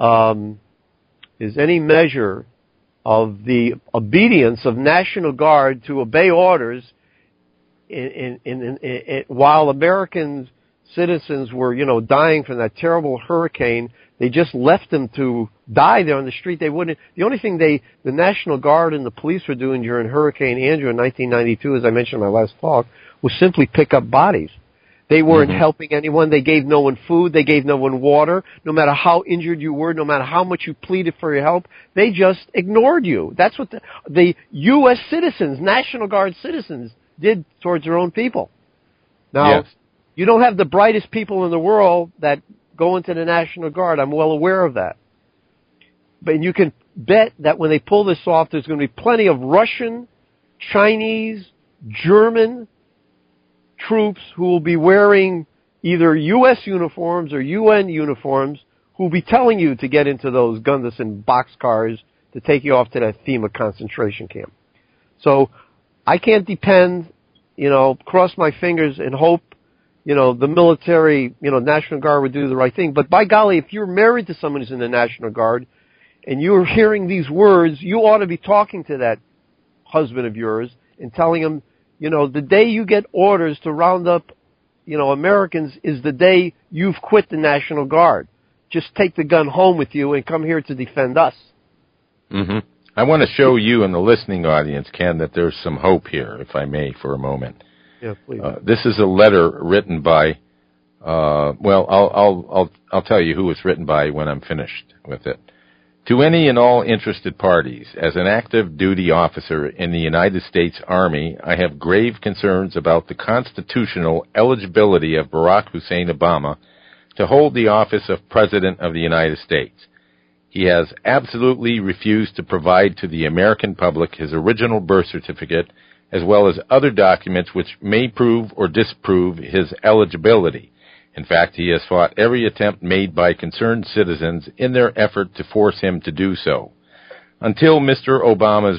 measure of the obedience of National Guard to obey orders while American citizens were, dying from that terrible hurricane, they just left them to die there on the street. They wouldn't. The only thing the National Guard and the police were doing during Hurricane Andrew in 1992, as I mentioned in my last talk, was simply pick up bodies. They weren't helping anyone. They gave no one food. They gave no one water. No matter how injured you were, no matter how much you pleaded for your help, they just ignored you. That's what the U.S. citizens, National Guard citizens, did towards their own people. Now, yes. You don't have the brightest people in the world that go into the National Guard. I'm well aware of that. But you can bet that when they pull this off, there's going to be plenty of Russian, Chinese, German troops who will be wearing either U.S. uniforms or UN uniforms who will be telling you to get into those Gunderson boxcars to take you off to that FEMA concentration camp. So I can't depend, cross my fingers and hope, the military, National Guard would do the right thing. But by golly, if you're married to someone who's in the National Guard and you're hearing these words, you ought to be talking to that husband of yours and telling him, the day you get orders to round up, Americans is the day you've quit the National Guard. Just take the gun home with you and come here to defend us. Mm-hmm. I want to show you and the listening audience, Ken, that there's some hope here, if I may, for a moment. Yeah, please. This is a letter written by, I'll tell you who it's written by when I'm finished with it. To any and all interested parties, as an active duty officer in the United States Army, I have grave concerns about the constitutional eligibility of Barack Hussein Obama to hold the office of President of the United States. He has absolutely refused to provide to the American public his original birth certificate, as well as other documents which may prove or disprove his eligibility. In fact, he has fought every attempt made by concerned citizens in their effort to force him to do so. Until Mr. Obama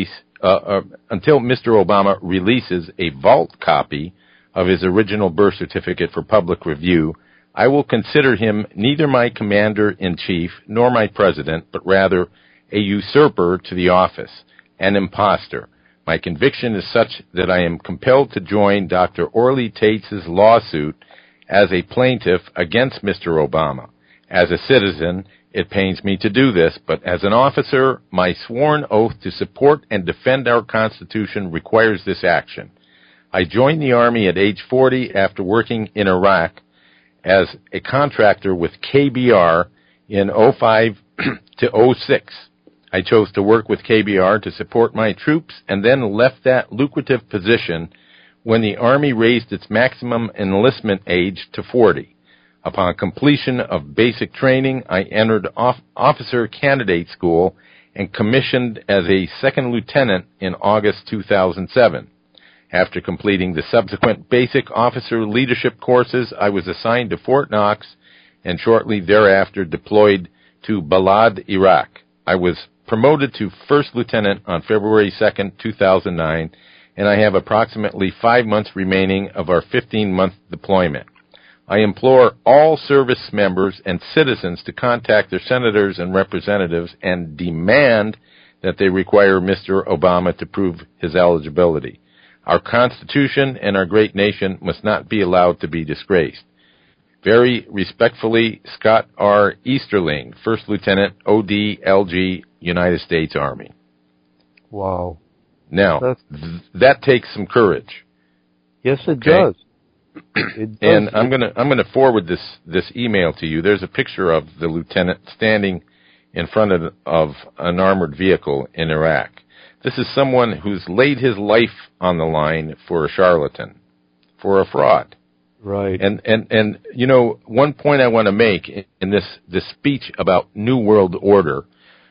releases a vault copy of his original birth certificate for public review, I will consider him neither my commander-in-chief nor my president, but rather a usurper to the office, an imposter. My conviction is such that I am compelled to join Dr. Orly Tates' lawsuit as a plaintiff against Mr. Obama. As a citizen, it pains me to do this, but as an officer, my sworn oath to support and defend our Constitution requires this action. I joined the Army at age 40 after working in Iraq as a contractor with KBR in 05 to 06. I chose to work with KBR to support my troops and then left that lucrative position when the Army raised its maximum enlistment age to 40. Upon completion of basic training, I entered officer candidate school and commissioned as a second lieutenant in August 2007. After completing the subsequent basic officer leadership courses, I was assigned to Fort Knox and shortly thereafter deployed to Balad, Iraq. I was promoted to first lieutenant on February 2nd, 2009, and I have approximately 5 months remaining of our 15-month deployment. I implore all service members and citizens to contact their senators and representatives and demand that they require Mr. Obama to prove his eligibility. Our Constitution and our great nation must not be allowed to be disgraced. Very respectfully, Scott R. Easterling, First Lieutenant, ODLG, United States Army. Wow. Now, that takes some courage. Yes, it does. It does. And I'm gonna forward this email to you. There's a picture of the lieutenant standing in front of an armored vehicle in Iraq. This is someone who's laid his life on the line for a charlatan, for a fraud. Right. And you know, one point I want to make in this speech about New World Order,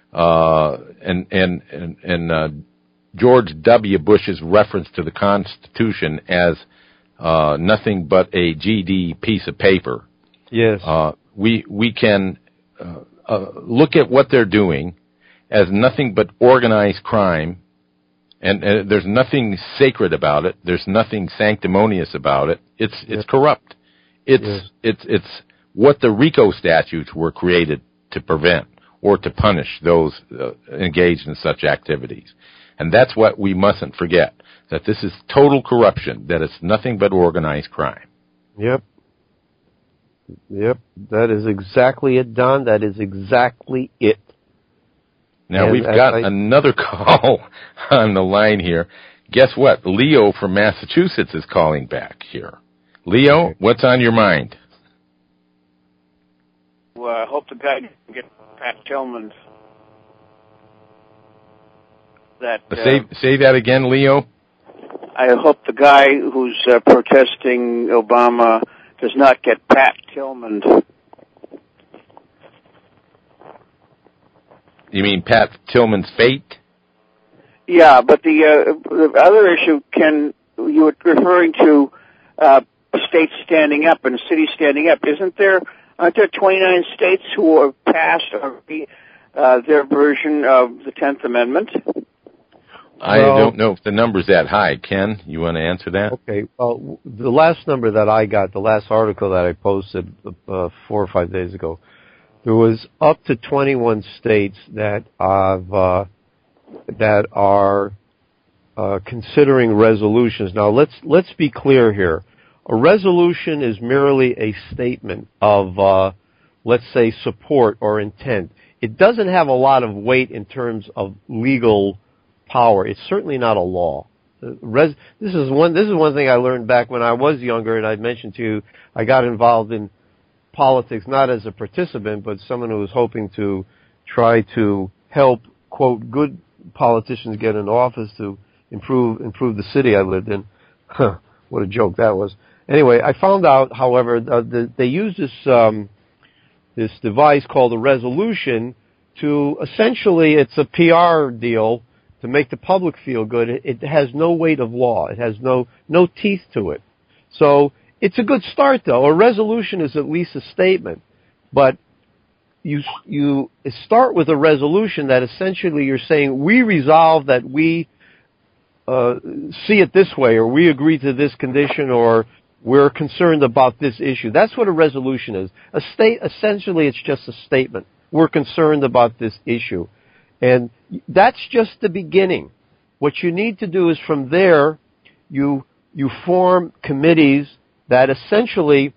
and George W. Bush's reference to the Constitution as nothing but a GD piece of paper. Yes. We can look at what they're doing as nothing but organized crime, and there's nothing sacred about it. There's nothing sanctimonious about it. It's corrupt. It's what the RICO statutes were created to prevent or to punish those engaged in such activities. And that's what we mustn't forget, that this is total corruption, that it's nothing but organized crime. Yep. That is exactly it, Don. That is exactly it. Now, and we've got another call on the line here. Guess what? Leo from Massachusetts is calling back here. Leo, what's on your mind? Well, I hope the guy can get Pat Tillman. Say that again, Leo. I hope the guy who's protesting Obama does not get Pat Tillman. You mean Pat Tillman's fate? Yeah, but the other issue, Ken, you were referring to states standing up and cities standing up. Aren't there 29 states who have passed their version of the 10th Amendment? I don't know if the number's that high. Ken, you want to answer that? Okay. Well, the last number that I got, the last article that I posted 4 or 5 days ago, there was up to 21 states that are considering resolutions. Now, let's be clear here. A resolution is merely a statement of, let's say, support or intent. It doesn't have a lot of weight in terms of legal power. It's certainly not a law. This is one thing I learned back when I was younger, and I mentioned to you, I got involved in politics not as a participant, but someone who was hoping to try to help, quote, good politicians get into office to improve the city I lived in. What a joke that was. Anyway, I found out, however, they use this device called a resolution to essentially, it's a PR deal to make the public feel good. It has no weight of law. It has no teeth to it. So it's a good start, though. A resolution is at least a statement, but you start with a resolution that essentially you're saying we resolve that we see it this way, or we agree to this condition, or we're concerned about this issue. That's what a resolution is. Essentially, it's just a statement. We're concerned about this issue. And that's just the beginning. What you need to do is from there, you form committees that essentially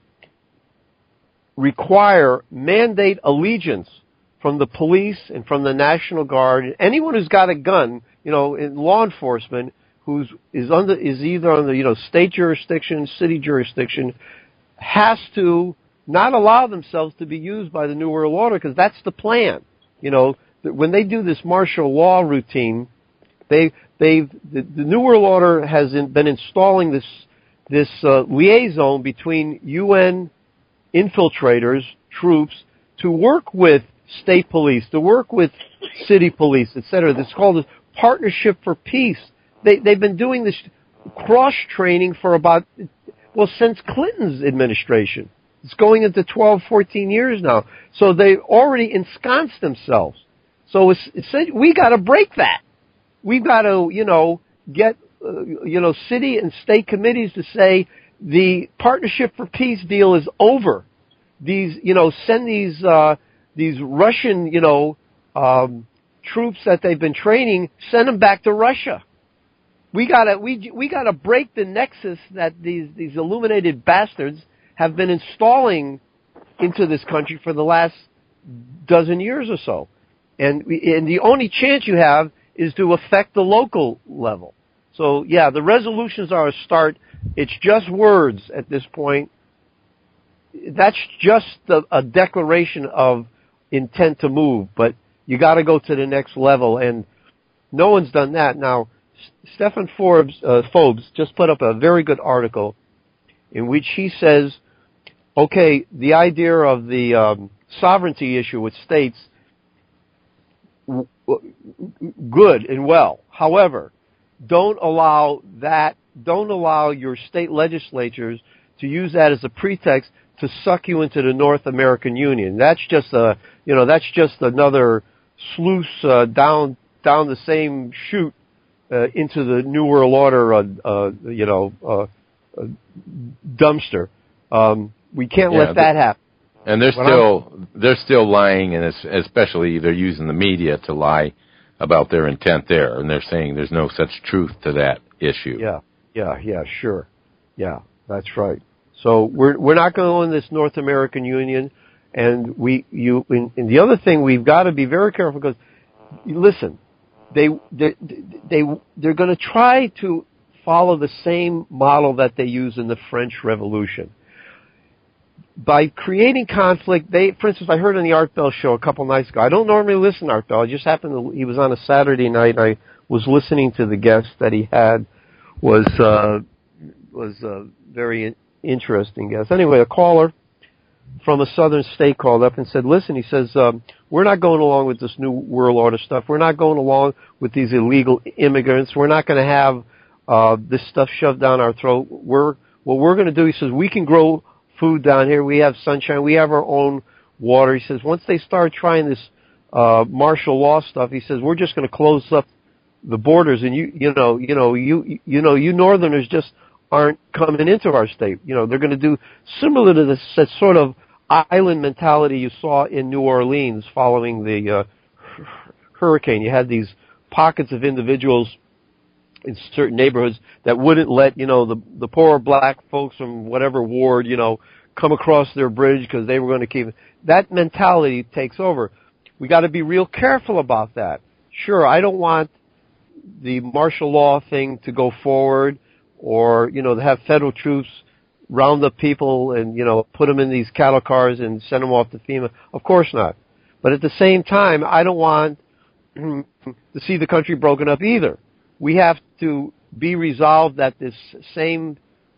mandate allegiance from the police and from the National Guard. Anyone who's got a gun, in law enforcement, is either under, state jurisdiction, city jurisdiction, has to not allow themselves to be used by the New World Order, because that's the plan. When they do this martial law routine, the New World Order has been installing this liaison between UN infiltrators, troops, to work with state police, to work with city police, etc. It's called a Partnership for Peace. They've been doing this cross-training for since Clinton's administration. It's going into 12, 14 years now. So they've already ensconced themselves. So we got to break that. We've got to, get, city and state committees to say, the Partnership for Peace deal is over. Send these Russian, troops that they've been training, send them back to Russia. We gotta break the nexus that these illuminated bastards have been installing into this country for the last dozen years or so. And the only chance you have is to affect the local level. So yeah, the resolutions are a start. It's just words at this point. That's just a declaration of intent to move, but you got to go to the next level, and no one's done that. Now, Stephen Forbes just put up a very good article in which he says, okay, the idea of the sovereignty issue with states, good and well. However, don't allow your state legislatures to use that as a pretext to suck you into the North American Union. That's just another sluice down the same chute into the New World Order, dumpster. We can't let that happen. And they're still lying, and especially they're using the media to lie about their intent there, and they're saying there's no such truth to that issue. Yeah, sure. Yeah, that's right. So we're not going to go in this North American Union, and the other thing we've got to be very careful, because listen, they're going to try to follow the same model that they used in the French Revolution. By creating conflict, for instance, I heard on the Art Bell show a couple nights ago. I don't normally listen to Art Bell. He was on a Saturday night, and I was listening to the guest that he had. Was a very interesting guest. Anyway, a caller from a southern state called up and said, listen, he says, we're not going along with this New World Order stuff. We're not going along with these illegal immigrants. We're not going to have this stuff shoved down our throat. What we're going to do, he says, we can grow food down here. We have sunshine. We have our own water. He says, once they start trying this martial law stuff, he says, we're just going to close up the borders, and you Northerners just aren't coming into our state. They're going to do similar to that sort of island mentality you saw in New Orleans following the hurricane. You had these pockets of individuals in certain neighborhoods that wouldn't let the poor black folks from whatever ward come across their bridge because they were going to keep it. That mentality takes over. We got to be real careful about that. Sure, I don't want the martial law thing to go forward, or to have federal troops round up people and put them in these cattle cars and send them off to FEMA. Of course not. But at the same time, I don't want to see the country broken up either. We have to be resolved that this same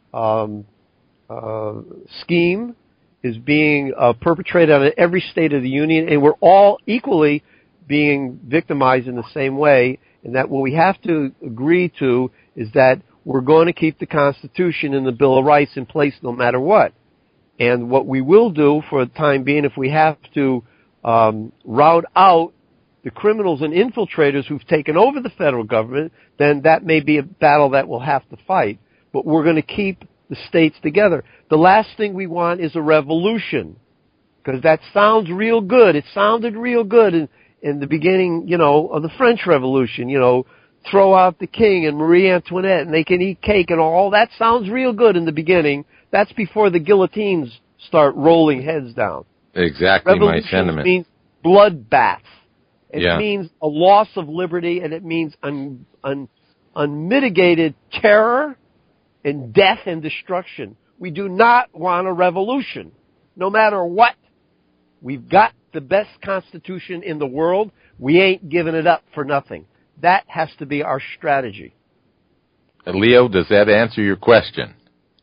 scheme is being perpetrated on every state of the union, and we're all equally being victimized in the same way. And that what we have to agree to is that we're going to keep the Constitution and the Bill of Rights in place no matter what. And what we will do for the time being, if we have to rout out the criminals and infiltrators who've taken over the federal government, then that may be a battle that we'll have to fight. But we're going to keep the states together. The last thing we want is a revolution, because that sounds real good. It sounded real good in the beginning, of the French Revolution, throw out the king and Marie Antoinette and they can eat cake and all. That sounds real good in the beginning. That's before the guillotines start rolling heads down. Exactly my sentiment. Means bloodbath. It means a loss of liberty, and it means unmitigated terror and death and destruction. We do not want a revolution, no matter what. We've got the best Constitution in the world. We ain't giving it up for nothing. That has to be our strategy. Leo, does that answer your question?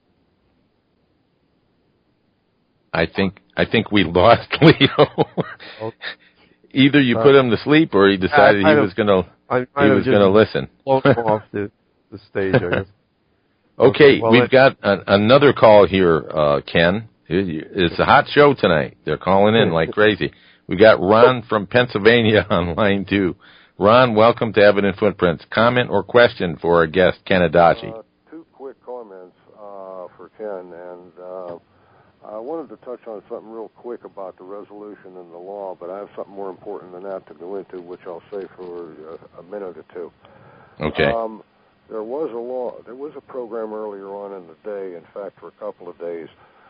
I think we lost Leo. Either you put him to sleep, or he decided he was going to listen. Off the stage, I guess. Okay, we've got another call here, Ken. It's a hot show tonight. They're calling in like crazy. We got Ron from Pennsylvania on line 2. Ron, welcome to Evident Footprints. Comment or question for our guest, Ken Adachi? Two quick comments for Ken. again, and I wanted to touch on something real quick about the resolution and the law, but I have something more important than that to go into, which I'll say for a minute or two. Okay. There was a law. There was a program earlier on in the day, in fact, for a couple of days.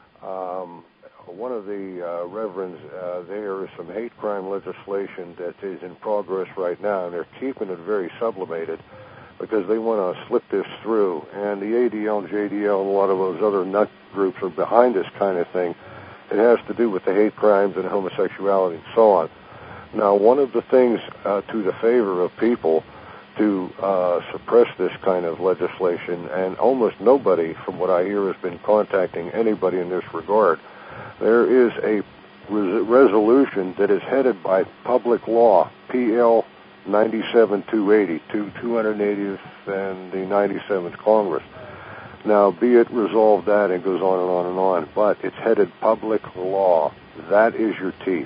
One of the reverends, there is some hate crime legislation that is in progress right now, and they're keeping it very sublimated because they want to slip this through. And the ADL and JDL and a lot of those other nut groups are behind this kind of thing. It has to do with the hate crimes and homosexuality and so on. Now, one of the things to the favor of people to suppress this kind of legislation, and almost nobody, from what I hear, has been contacting anybody in this regard. There is a resolution that is headed by Public Law, PL 97-280, 280th and the 97th Congress. Now, be it resolved that, it goes on and on and on, but it's headed Public Law. That is your teeth.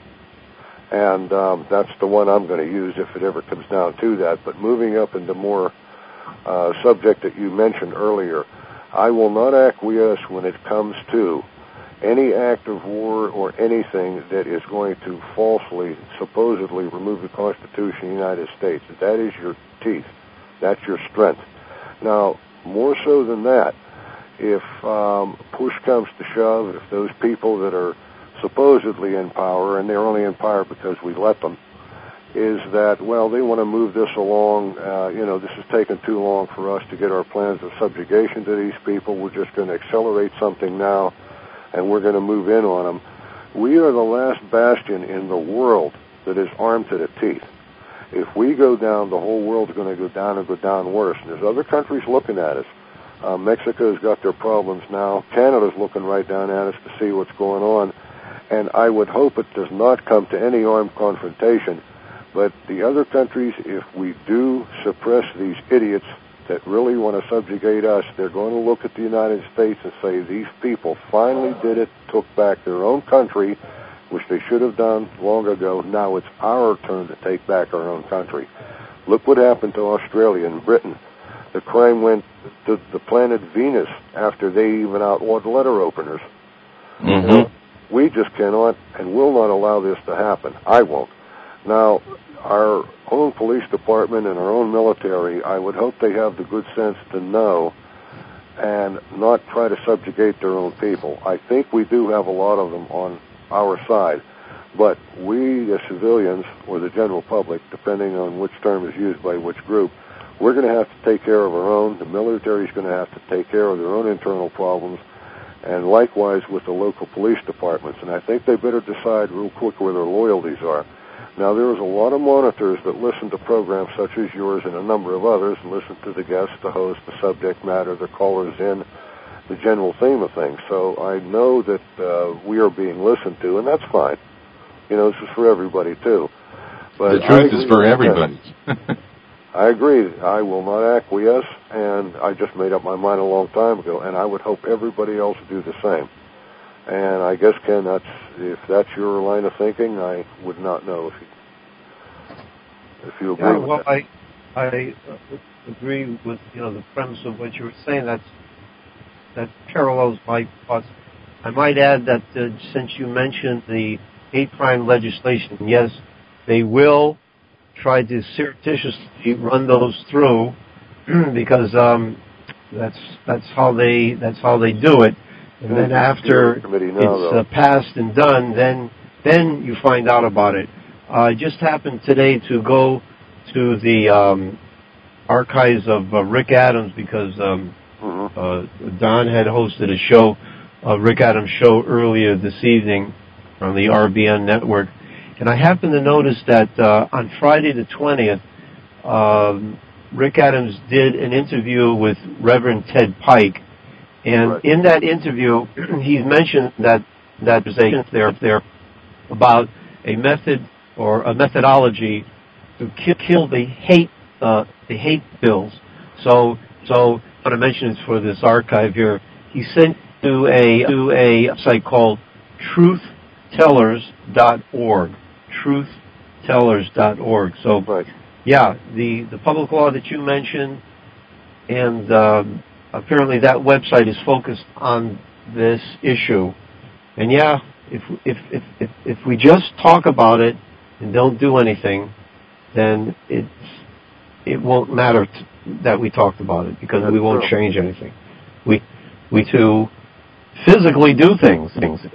And that's the one I'm going to use if it ever comes down to that. But moving up into more subject that you mentioned earlier, I will not acquiesce when it comes to any act of war or anything that is going to falsely, supposedly remove the Constitution of the United States. That is your teeth. That's your strength. Now, more so than that, if push comes to shove, if those people that are supposedly in power, and they're only in power because we let them, is that, well, they want to move this along, this is taking too long for us to get our plans of subjugation to these people, we're just going to accelerate something now, and we're going to move in on them. We are the last bastion in the world that is armed to the teeth. If we go down, the whole world's going to go down and go down worse. And there's other countries looking at us. Mexico's got their problems now. Canada's looking right down at us to see what's going on. And I would hope it does not come to any armed confrontation. But the other countries, if we do suppress these idiots that really want to subjugate us, they're going to look at the United States and say, these people finally did it, took back their own country, which they should have done long ago. Now it's our turn to take back our own country. Look what happened to Australia and Britain. The crime went to the planet Venus after they even outlawed letter openers. Mm-hmm. We just cannot and will not allow this to happen. I won't. Now, our own police department and our own military, I would hope they have the good sense to know and not try to subjugate their own people. I think we do have a lot of them on our side, but we as civilians, or the general public, depending on which term is used by which group, we're going to have to take care of our own. The military is going to have to take care of their own internal problems, and likewise with the local police departments. And I think they better decide real quick where their loyalties are. Now, there is a lot of monitors that listen to programs such as yours and a number of others, and listen to the guests, the host, the subject matter, the callers in, the general theme of things. So I know that we are being listened to, and that's fine. This is for everybody, too. But the truth is for everybody. I agree. I will not acquiesce, and I just made up my mind a long time ago, and I would hope everybody else would do the same. And I guess, Ken, if that's your line of thinking, I would not know if you agree with that. Well, I agree with the premise of what you were saying. That parallels my thoughts. I might add that since you mentioned the hate crime legislation, yes, they will try to surreptitiously run those through because that's how they do it. And then after it's passed and done, then you find out about it. I just happened today to go to the archives of Rick Adams because Don had hosted a show, Rick Adams' show, earlier this evening on the RBN network. And I happened to notice that on Friday the 20th, Rick Adams did an interview with Reverend Ted Pike. And in that interview, he mentioned that there about a method or a methodology to kill the hate bills. So what I mentioned is for this archive here. He sent to a site called truthtellers.org. Truthtellers.org. So yeah, the public law that you mentioned and apparently that website is focused on this issue. And yeah, if we just talk about it and don't do anything, then it won't matter that we talked about it, because we won't change anything. We to physically do things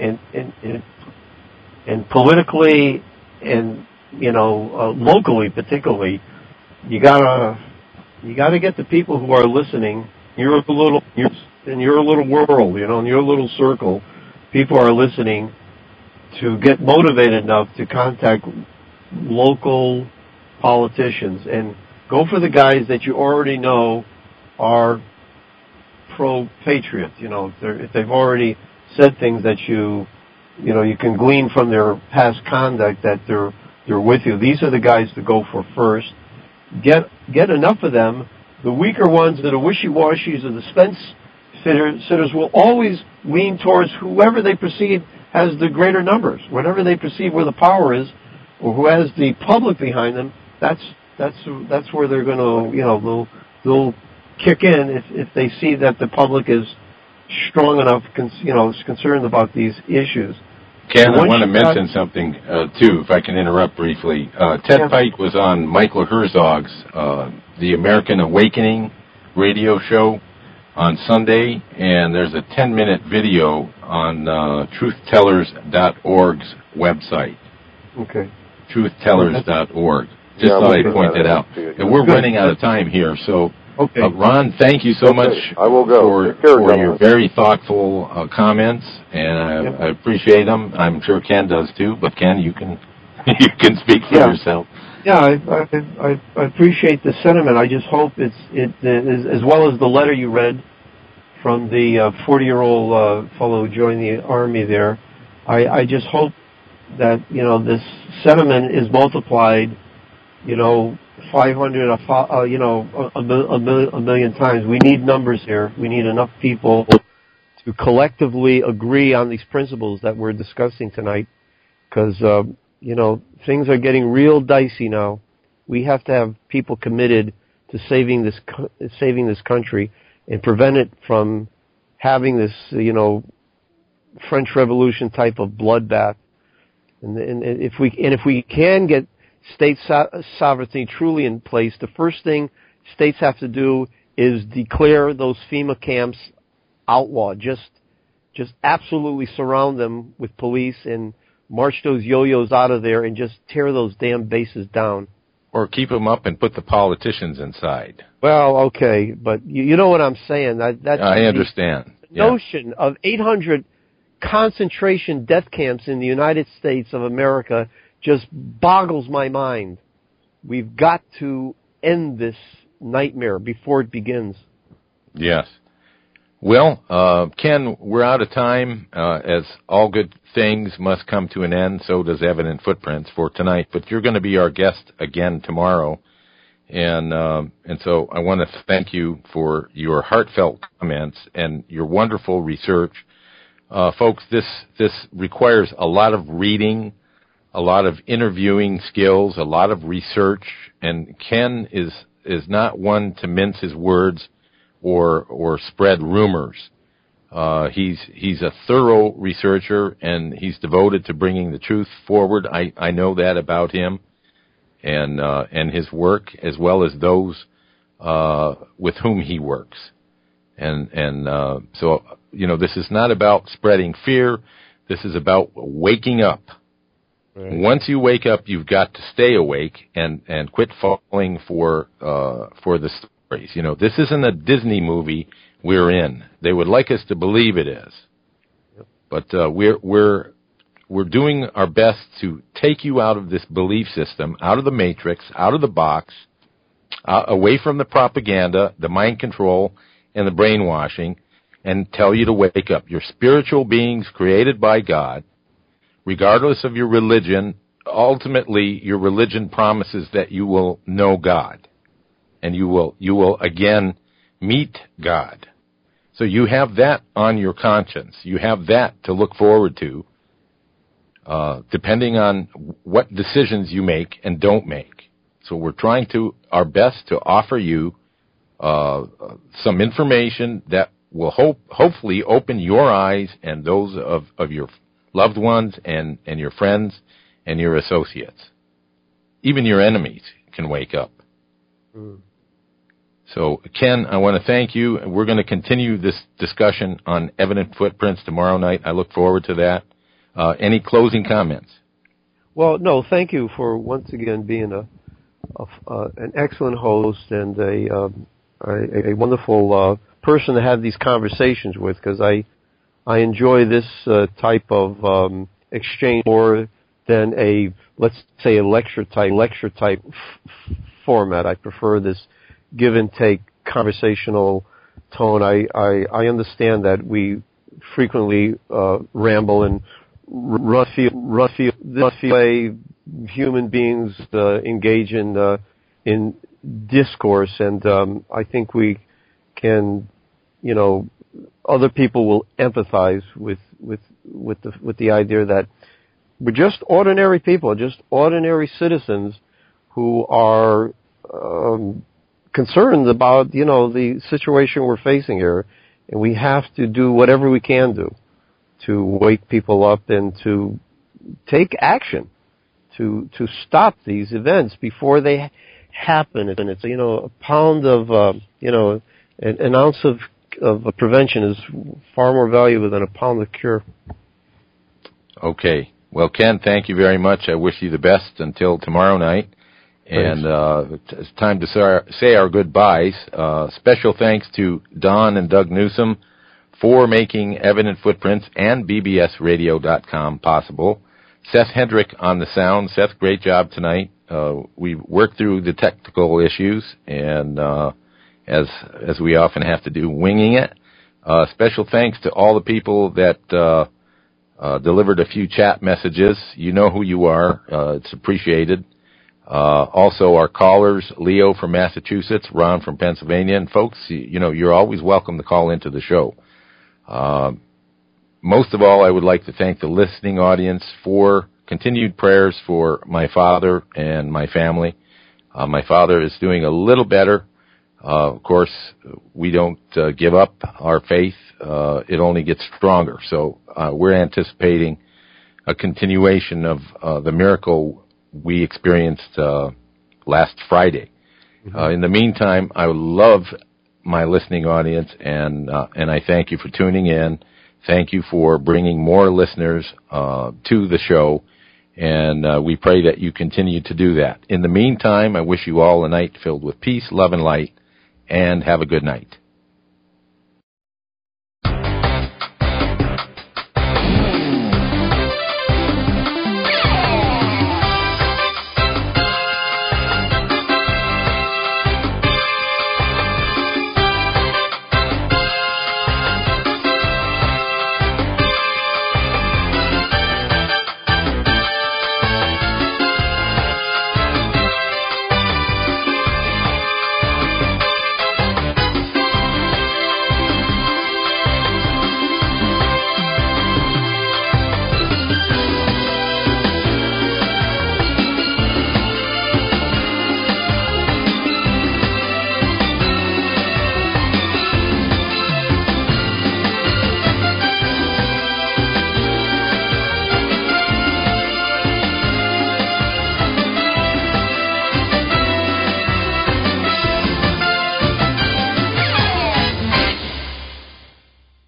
and politically and locally particularly. You gotta get the people who are listening. In your little world, in your little circle, people are listening, to get motivated enough to contact local politicians and go for the guys that you already know are pro-patriot. If they've already said things that you can glean from their past conduct that they're with you. These are the guys to go for first. Get enough of them. The weaker ones, the wishy-washies, or the fence-sitters will always lean towards whoever they perceive has the greater numbers. Whatever they perceive where the power is, or who has the public behind them, that's where they're going to, they'll kick in if they see that the public is strong enough, is concerned about these issues. Ken, I want to mention something, too, if I can interrupt briefly. Ted Pike was on Michael Herzog's The American Awakening radio show on Sunday, and there's a 10-minute video on truthtellers.org's website. Okay. Truthtellers.org. Just thought I'd point that out. And we're running out of time here, so... Okay. Ron, thank you so much I will go. for your very thoughtful comments, and I appreciate them. I'm sure Ken does too, but Ken, you can speak for yourself. Yeah, I appreciate the sentiment. I just hope it is, as well as the letter you read from the 40-year-old fellow who joined the Army there. I just hope that this sentiment is multiplied, 500, a million times. We need numbers here. We need enough people to collectively agree on these principles that we're discussing tonight, because things are getting real dicey now. We have to have people committed to saving this country and prevent it from having this French Revolution type of bloodbath. And if we can get state sovereignty truly in place, the first thing states have to do is declare those FEMA camps outlawed. Just absolutely surround them with police and march those yo-yos out of there and just tear those damn bases down. Or keep them up and put the politicians inside. Well, okay, but you know what I'm saying. That's I understand. The notion of 800 concentration death camps in the United States of America just boggles my mind. We've got to end this nightmare before it begins. Yes. Well, Ken, we're out of time. As all good things must come to an end, so does Evident Footprints for tonight. But you're going to be our guest again tomorrow. And so I want to thank you for your heartfelt comments and your wonderful research. Folks, this requires a lot of reading, a lot of interviewing skills, a lot of research, and Ken is not one to mince his words or spread rumors. He's a thorough researcher, and he's devoted to bringing the truth forward. I know that about him and his work, as well as those with whom he works. So this is not about spreading fear. This is about waking up. Right. Once you wake up, you've got to stay awake and quit falling for the stories. This isn't a Disney movie we're in. They would like us to believe it is, but we're doing our best to take you out of this belief system, out of the matrix, out of the box, away from the propaganda, the mind control, and the brainwashing, and tell you to wake up. You're spiritual beings created by God. Regardless of your religion, ultimately your religion promises that you will know God, and you will again meet God. So you have that on your conscience. You have that to look forward to, depending on what decisions you make and don't make. So we're trying our best to offer you some information that will hopefully open your eyes and those of your loved ones and your friends and your associates. Even your enemies can wake up. Mm. So, Ken, I want to thank you. We're going to continue this discussion on evident footprints tomorrow night. I look forward to that. Any closing comments? Well, no, thank you for once again being an excellent host and a wonderful person to have these conversations with, because I enjoy this type of exchange more than a, let's say, a lecture type format. I prefer this give and take conversational tone. I understand that we frequently ramble and roughy way human beings engage in discourse, and I think we can, other people will empathize with the idea that we're just ordinary people, just ordinary citizens who are concerned about, the situation we're facing here, and we have to do whatever we can do to wake people up and to take action to stop these events before they happen. And it's, a pound of, an ounce of prevention is far more valuable than a pound of cure. Okay. Well, Ken, thank you very much. I wish you the best until tomorrow night. Thanks. And it's time to say our goodbyes. Special thanks to Don and Doug Newsom for making Evident Footprints and BBSradio.com possible. Seth Hendrick on the sound. Seth, great job tonight. We worked through the technical issues, and as we often have to do, winging it. Special thanks to all the people that delivered a few chat messages. You know who you are. It's appreciated. Also our callers, Leo from Massachusetts, Ron from Pennsylvania, and folks, you're always welcome to call into the show. Most of all, I would like to thank the listening audience for continued prayers for my father and my family. My father is doing a little better. Of course, we don't give up our faith. It only gets stronger. So we're anticipating a continuation of the miracle we experienced last Friday. Mm-hmm. In the meantime, I would love my listening audience, and I thank you for tuning in. Thank you for bringing more listeners to the show, and we pray that you continue to do that. In the meantime, I wish you all a night filled with peace, love, and light, and have a good night.